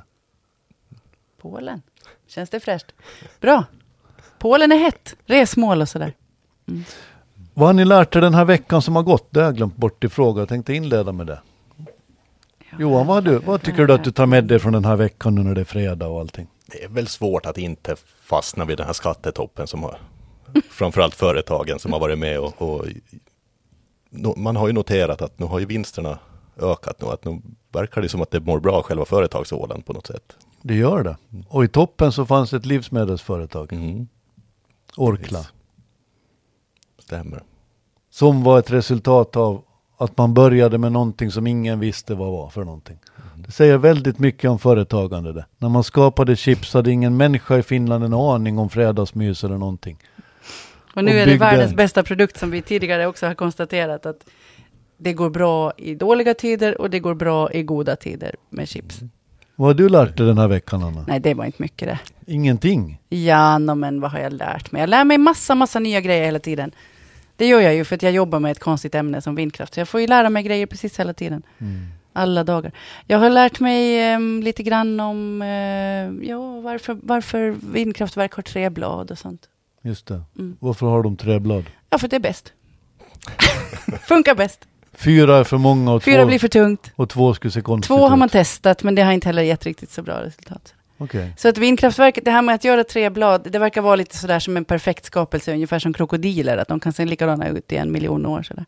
A: Polen. Känns det fräscht? Bra. Polen är hett. Resmål och sådär.
B: Vad har ni lärt er den här veckan som har gått? Det har jag glömt bort i fråga. Jag tänkte inleda med det.
A: Ja,
B: Johan, vad, du, vad tycker du att du tar med dig från den här veckan nu när det är fredag och allting?
C: Det är väl svårt att inte fastna vid den här skattetoppen som har, framförallt företagen som har varit med och, och no, man har ju noterat att nu har ju vinsterna ökat nu, att nu verkar det som att det mår bra själva företagsålen på något sätt.
B: Det gör det. Och i toppen så fanns ett livsmedelsföretag.
C: Mm.
B: Orkla.
C: Precis. Stämmer.
B: Som var ett resultat av att man började med någonting som ingen visste vad var för någonting. Mm. Det säger väldigt mycket om företagande det. När man skapade chips hade ingen människa i Finland en aning om fredagsmys eller någonting.
A: Och nu
B: och
A: är det
B: byggde...
A: världens bästa produkt som vi tidigare också har konstaterat att det går bra i dåliga tider och det går bra i goda tider med chips.
B: Mm. Vad har du lärt dig den här veckan, Anna?
A: Nej, det var inte mycket det.
B: Ingenting?
A: Ja, no, men vad har jag lärt mig? Jag lär mig massa, massa nya grejer hela tiden. Det gör jag ju för att jag jobbar med ett konstigt ämne som vindkraft. Så jag får ju lära mig grejer precis hela tiden.
B: Mm.
A: Alla dagar. Jag har lärt mig um, lite grann om uh, ja, varför, varför vindkraftverk har tre blad och sånt.
B: Just det.
A: Mm.
B: Varför har de tre blad?
A: Ja, för det är bäst. Funkar bäst.
B: Fyra är för många och
A: Fyra
B: två,
A: blir för tungt.
B: och två skulle se konstigt
A: Två har man
B: ut.
A: testat, men det har inte heller gett riktigt så bra resultat.
B: Okay.
A: Så att vindkraftverket, det här med att göra tre blad, det verkar vara lite sådär som en perfekt skapelse, ungefär som krokodiler, att de kan se likadana ut i en miljon år. Sådär.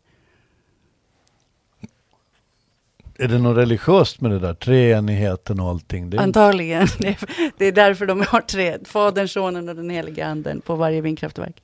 B: Är det något religiöst med det där? Treenigheten och allting? Det är...
A: Antagligen. Det är, det är därför de har tre. Fadern, sonen och den heliga anden på varje vindkraftverk.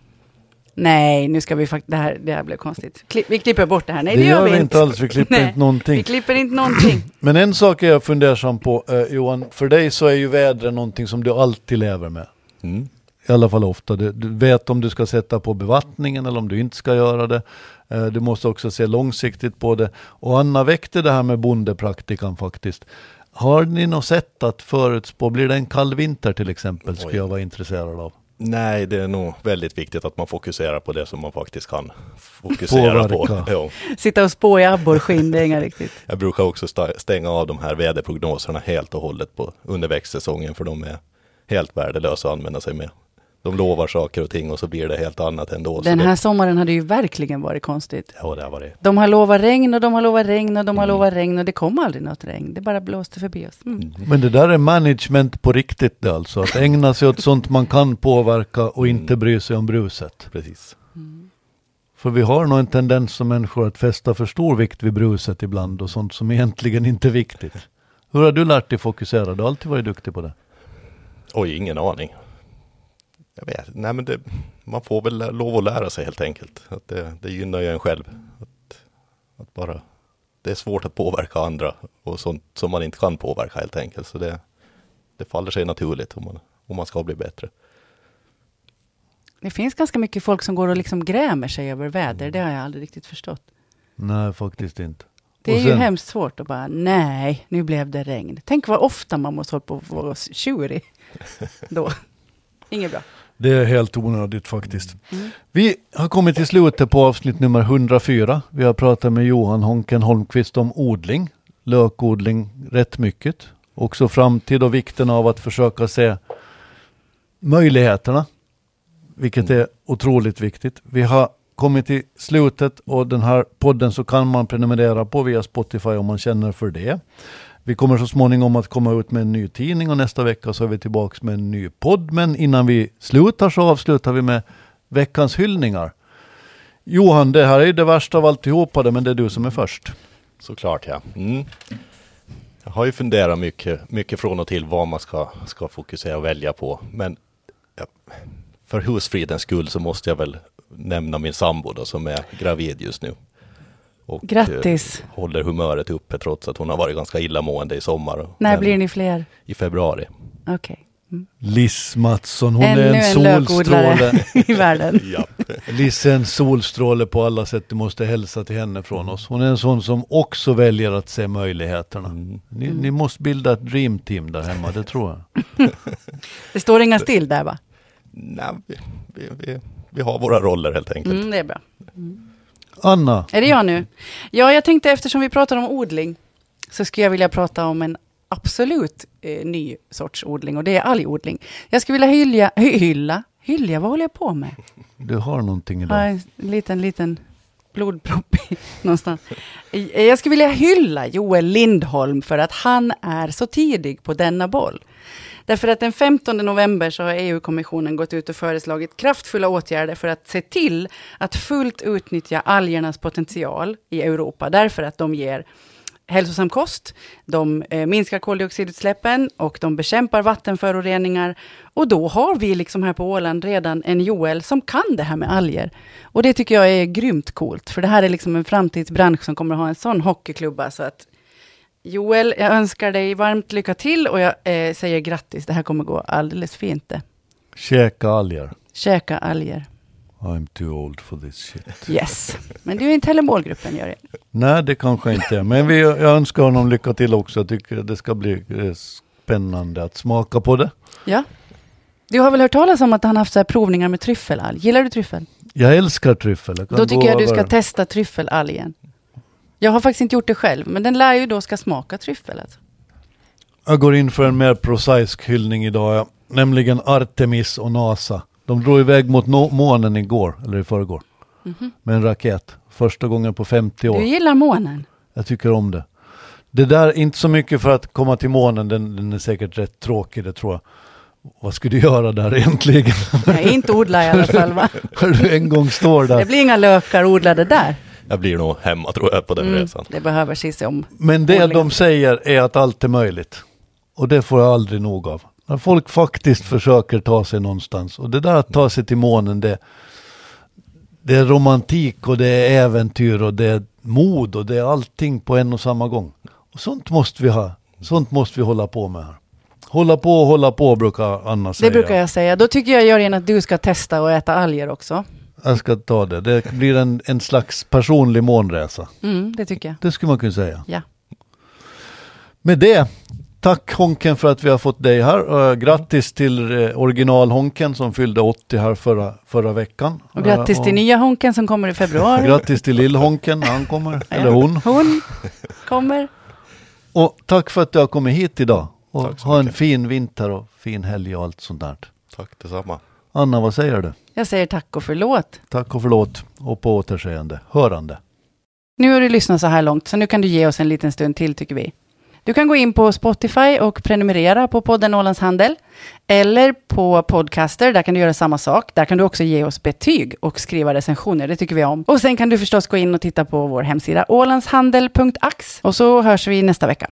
A: Nej, nu ska vi faktiskt... Det här, det här blev konstigt. Kli, vi klipper bort det här. Nej, det,
B: det
A: gör
B: gör
A: vi
B: vi
A: inte.
B: inte alls. Vi klipper
A: Nej,
B: inte någonting.
A: Vi klipper inte någonting.
B: Men en sak är jag fundersam på, eh, Johan. För dig så är ju vädret någonting som du alltid lever med.
C: Mm.
B: I alla fall ofta. Du, du vet om du ska sätta på bevattningen eller om du inte ska göra det. Eh, du måste också se långsiktigt på det. Och Anna väckte det här med bondepraktikan faktiskt. Har ni något sätt att förutspå? Blir det en kall vinter till exempel? Skulle
C: Oj.
B: jag vara intresserad av.
C: Nej, det är nog väldigt viktigt att man fokuserar på det som man faktiskt kan fokusera
B: Påverka.
C: på. Ja.
A: Sitta och spå i abborrskinn, det är inga riktigt.
C: Jag brukar också sta- stänga av de här väderprognoserna helt och hållet på under växtsäsongen, för de är helt värdelösa att använda sig med. De lovar saker och ting och så blir det helt annat ändå.
A: Den
C: så
A: här
C: det,
A: sommaren hade ju verkligen varit konstigt.
C: ja, det har varit.
A: De har lovat regn och de har lovat regn och de har
C: Mm.
A: lovat regn och det kom aldrig något regn. Det bara blåste förbi oss. Mm.
B: Men det där är management på riktigt det alltså. Att ägna sig åt sånt man kan påverka och inte bry sig om bruset.
C: Precis.
A: Mm.
B: För vi har nog en tendens som människor att fästa för stor vikt vid bruset ibland och sånt som egentligen inte är viktigt. Hur har du lärt dig fokusera? Du har alltid varit duktig på det.
C: Oj, ingen aning. Jag vet, nej men det, man får väl lov att lära sig helt enkelt. Att det, det gynnar ju en själv. Att, att bara, det är svårt att påverka andra och sånt som man inte kan påverka helt enkelt. Så det, det faller sig naturligt om man, om man ska bli bättre.
A: Det finns ganska mycket folk som går och liksom grämer sig över väder. Det har jag aldrig riktigt förstått.
B: Nej, faktiskt inte.
A: Det
B: Och
A: är
B: sen-
A: ju hemskt svårt att bara, nej, nu blev det regn. Tänk vad ofta man måste hålla på att vara tjurig då. Inget bra.
B: Det är helt onödigt faktiskt.
A: Mm.
B: Vi har kommit till slutet på avsnitt nummer hundrafyra. Vi har pratat med Johan Honken Holmqvist om odling. Lökodling rätt mycket. Också framtid och vikten av att försöka se möjligheterna. Vilket är otroligt viktigt. Vi har kommit till slutet och den här podden så kan man prenumerera på via Spotify om man känner för det. Vi kommer så småningom att komma ut med en ny tidning och nästa vecka så är vi tillbaka med en ny podd. Men innan vi slutar så avslutar vi med veckans hyllningar. Johan, det här är ju det värsta av alltihopa det, men det är du som är först.
C: Såklart, ja. Mm. Jag har ju funderat mycket, mycket från och till vad man ska, ska fokusera och välja på. Men ja, för husfridens skull så måste jag väl nämna min sambo då, som är gravid just nu. Och
A: Grattis.
C: eh, håller humöret uppe trots att hon har varit ganska illamående i sommar.
A: När
C: Men
A: blir ni fler?
C: I februari.
A: Okej. Mm.
B: Liss Mattsson, hon
A: Ännu
B: är en,
A: en
B: solstråle.
A: lökodlare i världen.
C: Ja.
B: Liss är en solstråle på alla sätt. Du måste hälsa till henne från oss. Hon är en sån som också väljer att se möjligheterna.
C: Mm.
B: Ni, ni måste bilda ett dream team där hemma, det tror jag.
A: Det står inga still där, va?
C: Nej, vi, vi, vi, vi har våra roller helt enkelt.
A: Mm, det är bra.
B: Anna,
A: Är det jag nu? Ja, jag tänkte eftersom vi pratar om odling så skulle jag vilja prata om en absolut eh, ny sorts odling och det är algodling. Jag skulle vilja hylla, hy, hylla, Hylja, vad håller jag på med?
B: Du har någonting
A: Jag
B: idag.
A: har en liten, liten blodpropp i- någonstans. Jag skulle vilja hylla Joel Lindholm för att han är så tidig på denna boll. Därför att den femtonde november så har E U-kommissionen gått ut och föreslagit kraftfulla åtgärder för att se till att fullt utnyttja algernas potential i Europa. Därför att de ger hälsosam kost, de eh, minskar koldioxidutsläppen och de bekämpar vattenföroreningar. Och då har vi liksom här på Åland redan en Joel som kan det här med alger. Och det tycker jag är grymt coolt, för det här är liksom en framtidsbransch som kommer att ha en sån hockeyklubba. Så att Joel, jag önskar dig varmt lycka till och jag eh, säger grattis, det här kommer gå alldeles fint det.
B: Käka alger.
A: Käka alger.
B: I'm too old for this shit.
A: Yes, men du är inte heller målgruppen, gör det.
B: Nej, det kanske inte är. Men vi, jag önskar honom lycka till också. Jag tycker det ska bli eh, spännande att smaka på det.
A: Ja. Du har väl hört talas om att han haft så här provningar med tryffelalg. Gillar du tryffel?
B: Jag älskar tryffel. Jag kan
A: Då tycker
B: gå
A: jag du ska
B: över-
A: testa tryffelalgen. Jag har faktiskt inte gjort det själv, men den lär ju då ska smaka tryffel. Alltså.
B: Jag går in för en mer prosaisk hyllning idag. Ja. Nämligen Artemis och NASA. De drog iväg mot no- månen igår, eller i förrgår.
A: Mm-hmm.
B: Med en raket. Första gången på femtio år.
A: Du gillar månen.
B: Jag tycker om det. Det där, inte så mycket för att komma till månen. Den, den är säkert rätt tråkig, det tror jag. Vad ska du göra där egentligen?
A: Jag är inte odlad i alla fall, va?
B: När du en gång står
A: Det
B: där.
A: blir inga lökar odlade där.
C: Jag blir nog hemma tror jag på den
A: Mm,
C: resan.
A: det behöver sig se om.
B: Men det
A: Odlingen.
B: de säger är att allt är möjligt. Och det får jag aldrig nog av. När folk faktiskt försöker ta sig någonstans. Och det där att ta sig till månen, det, det är romantik och det är äventyr och det är mod och det är allting på en och samma gång. Och sånt måste vi ha. Sånt måste vi hålla på med här. Hålla på och hålla på brukar Anna
A: Det
B: säga.
A: brukar jag säga. Då tycker jag, Jörgen, att du ska testa och äta alger också.
B: Jag ska ta det. Det blir en, en slags personlig månresa.
A: Mm, det tycker jag.
B: Det skulle man kunna säga.
A: Ja.
B: Med det, tack Honken för att vi har fått dig här. Uh, grattis till uh, original Honken som fyllde åttio här förra, förra veckan.
A: Och grattis
B: Uh,
A: till nya Honken som kommer i februari.
B: Grattis till lill Honken när han kommer,
A: Ja.
B: eller hon.
A: Hon kommer.
B: Och tack för att du har kommit hit idag. Och
C: Tack så
B: ha en
C: mycket.
B: fin vinter och fin helg och allt sånt där.
C: Tack detsamma.
B: Anna, vad säger du?
A: Jag säger tack och förlåt.
B: Tack och förlåt och på återseende. Hörande.
A: Nu har du lyssnat så här långt, så nu kan du ge oss en liten stund till, tycker vi. Du kan gå in på Spotify och prenumerera på podden Ålands Handel. Eller på Podcaster, där kan du göra samma sak. Där kan du också ge oss betyg och skriva recensioner, det tycker vi om. Och sen kan du förstås gå in och titta på vår hemsida ålandshandel punkt ax. Och så hörs vi nästa vecka.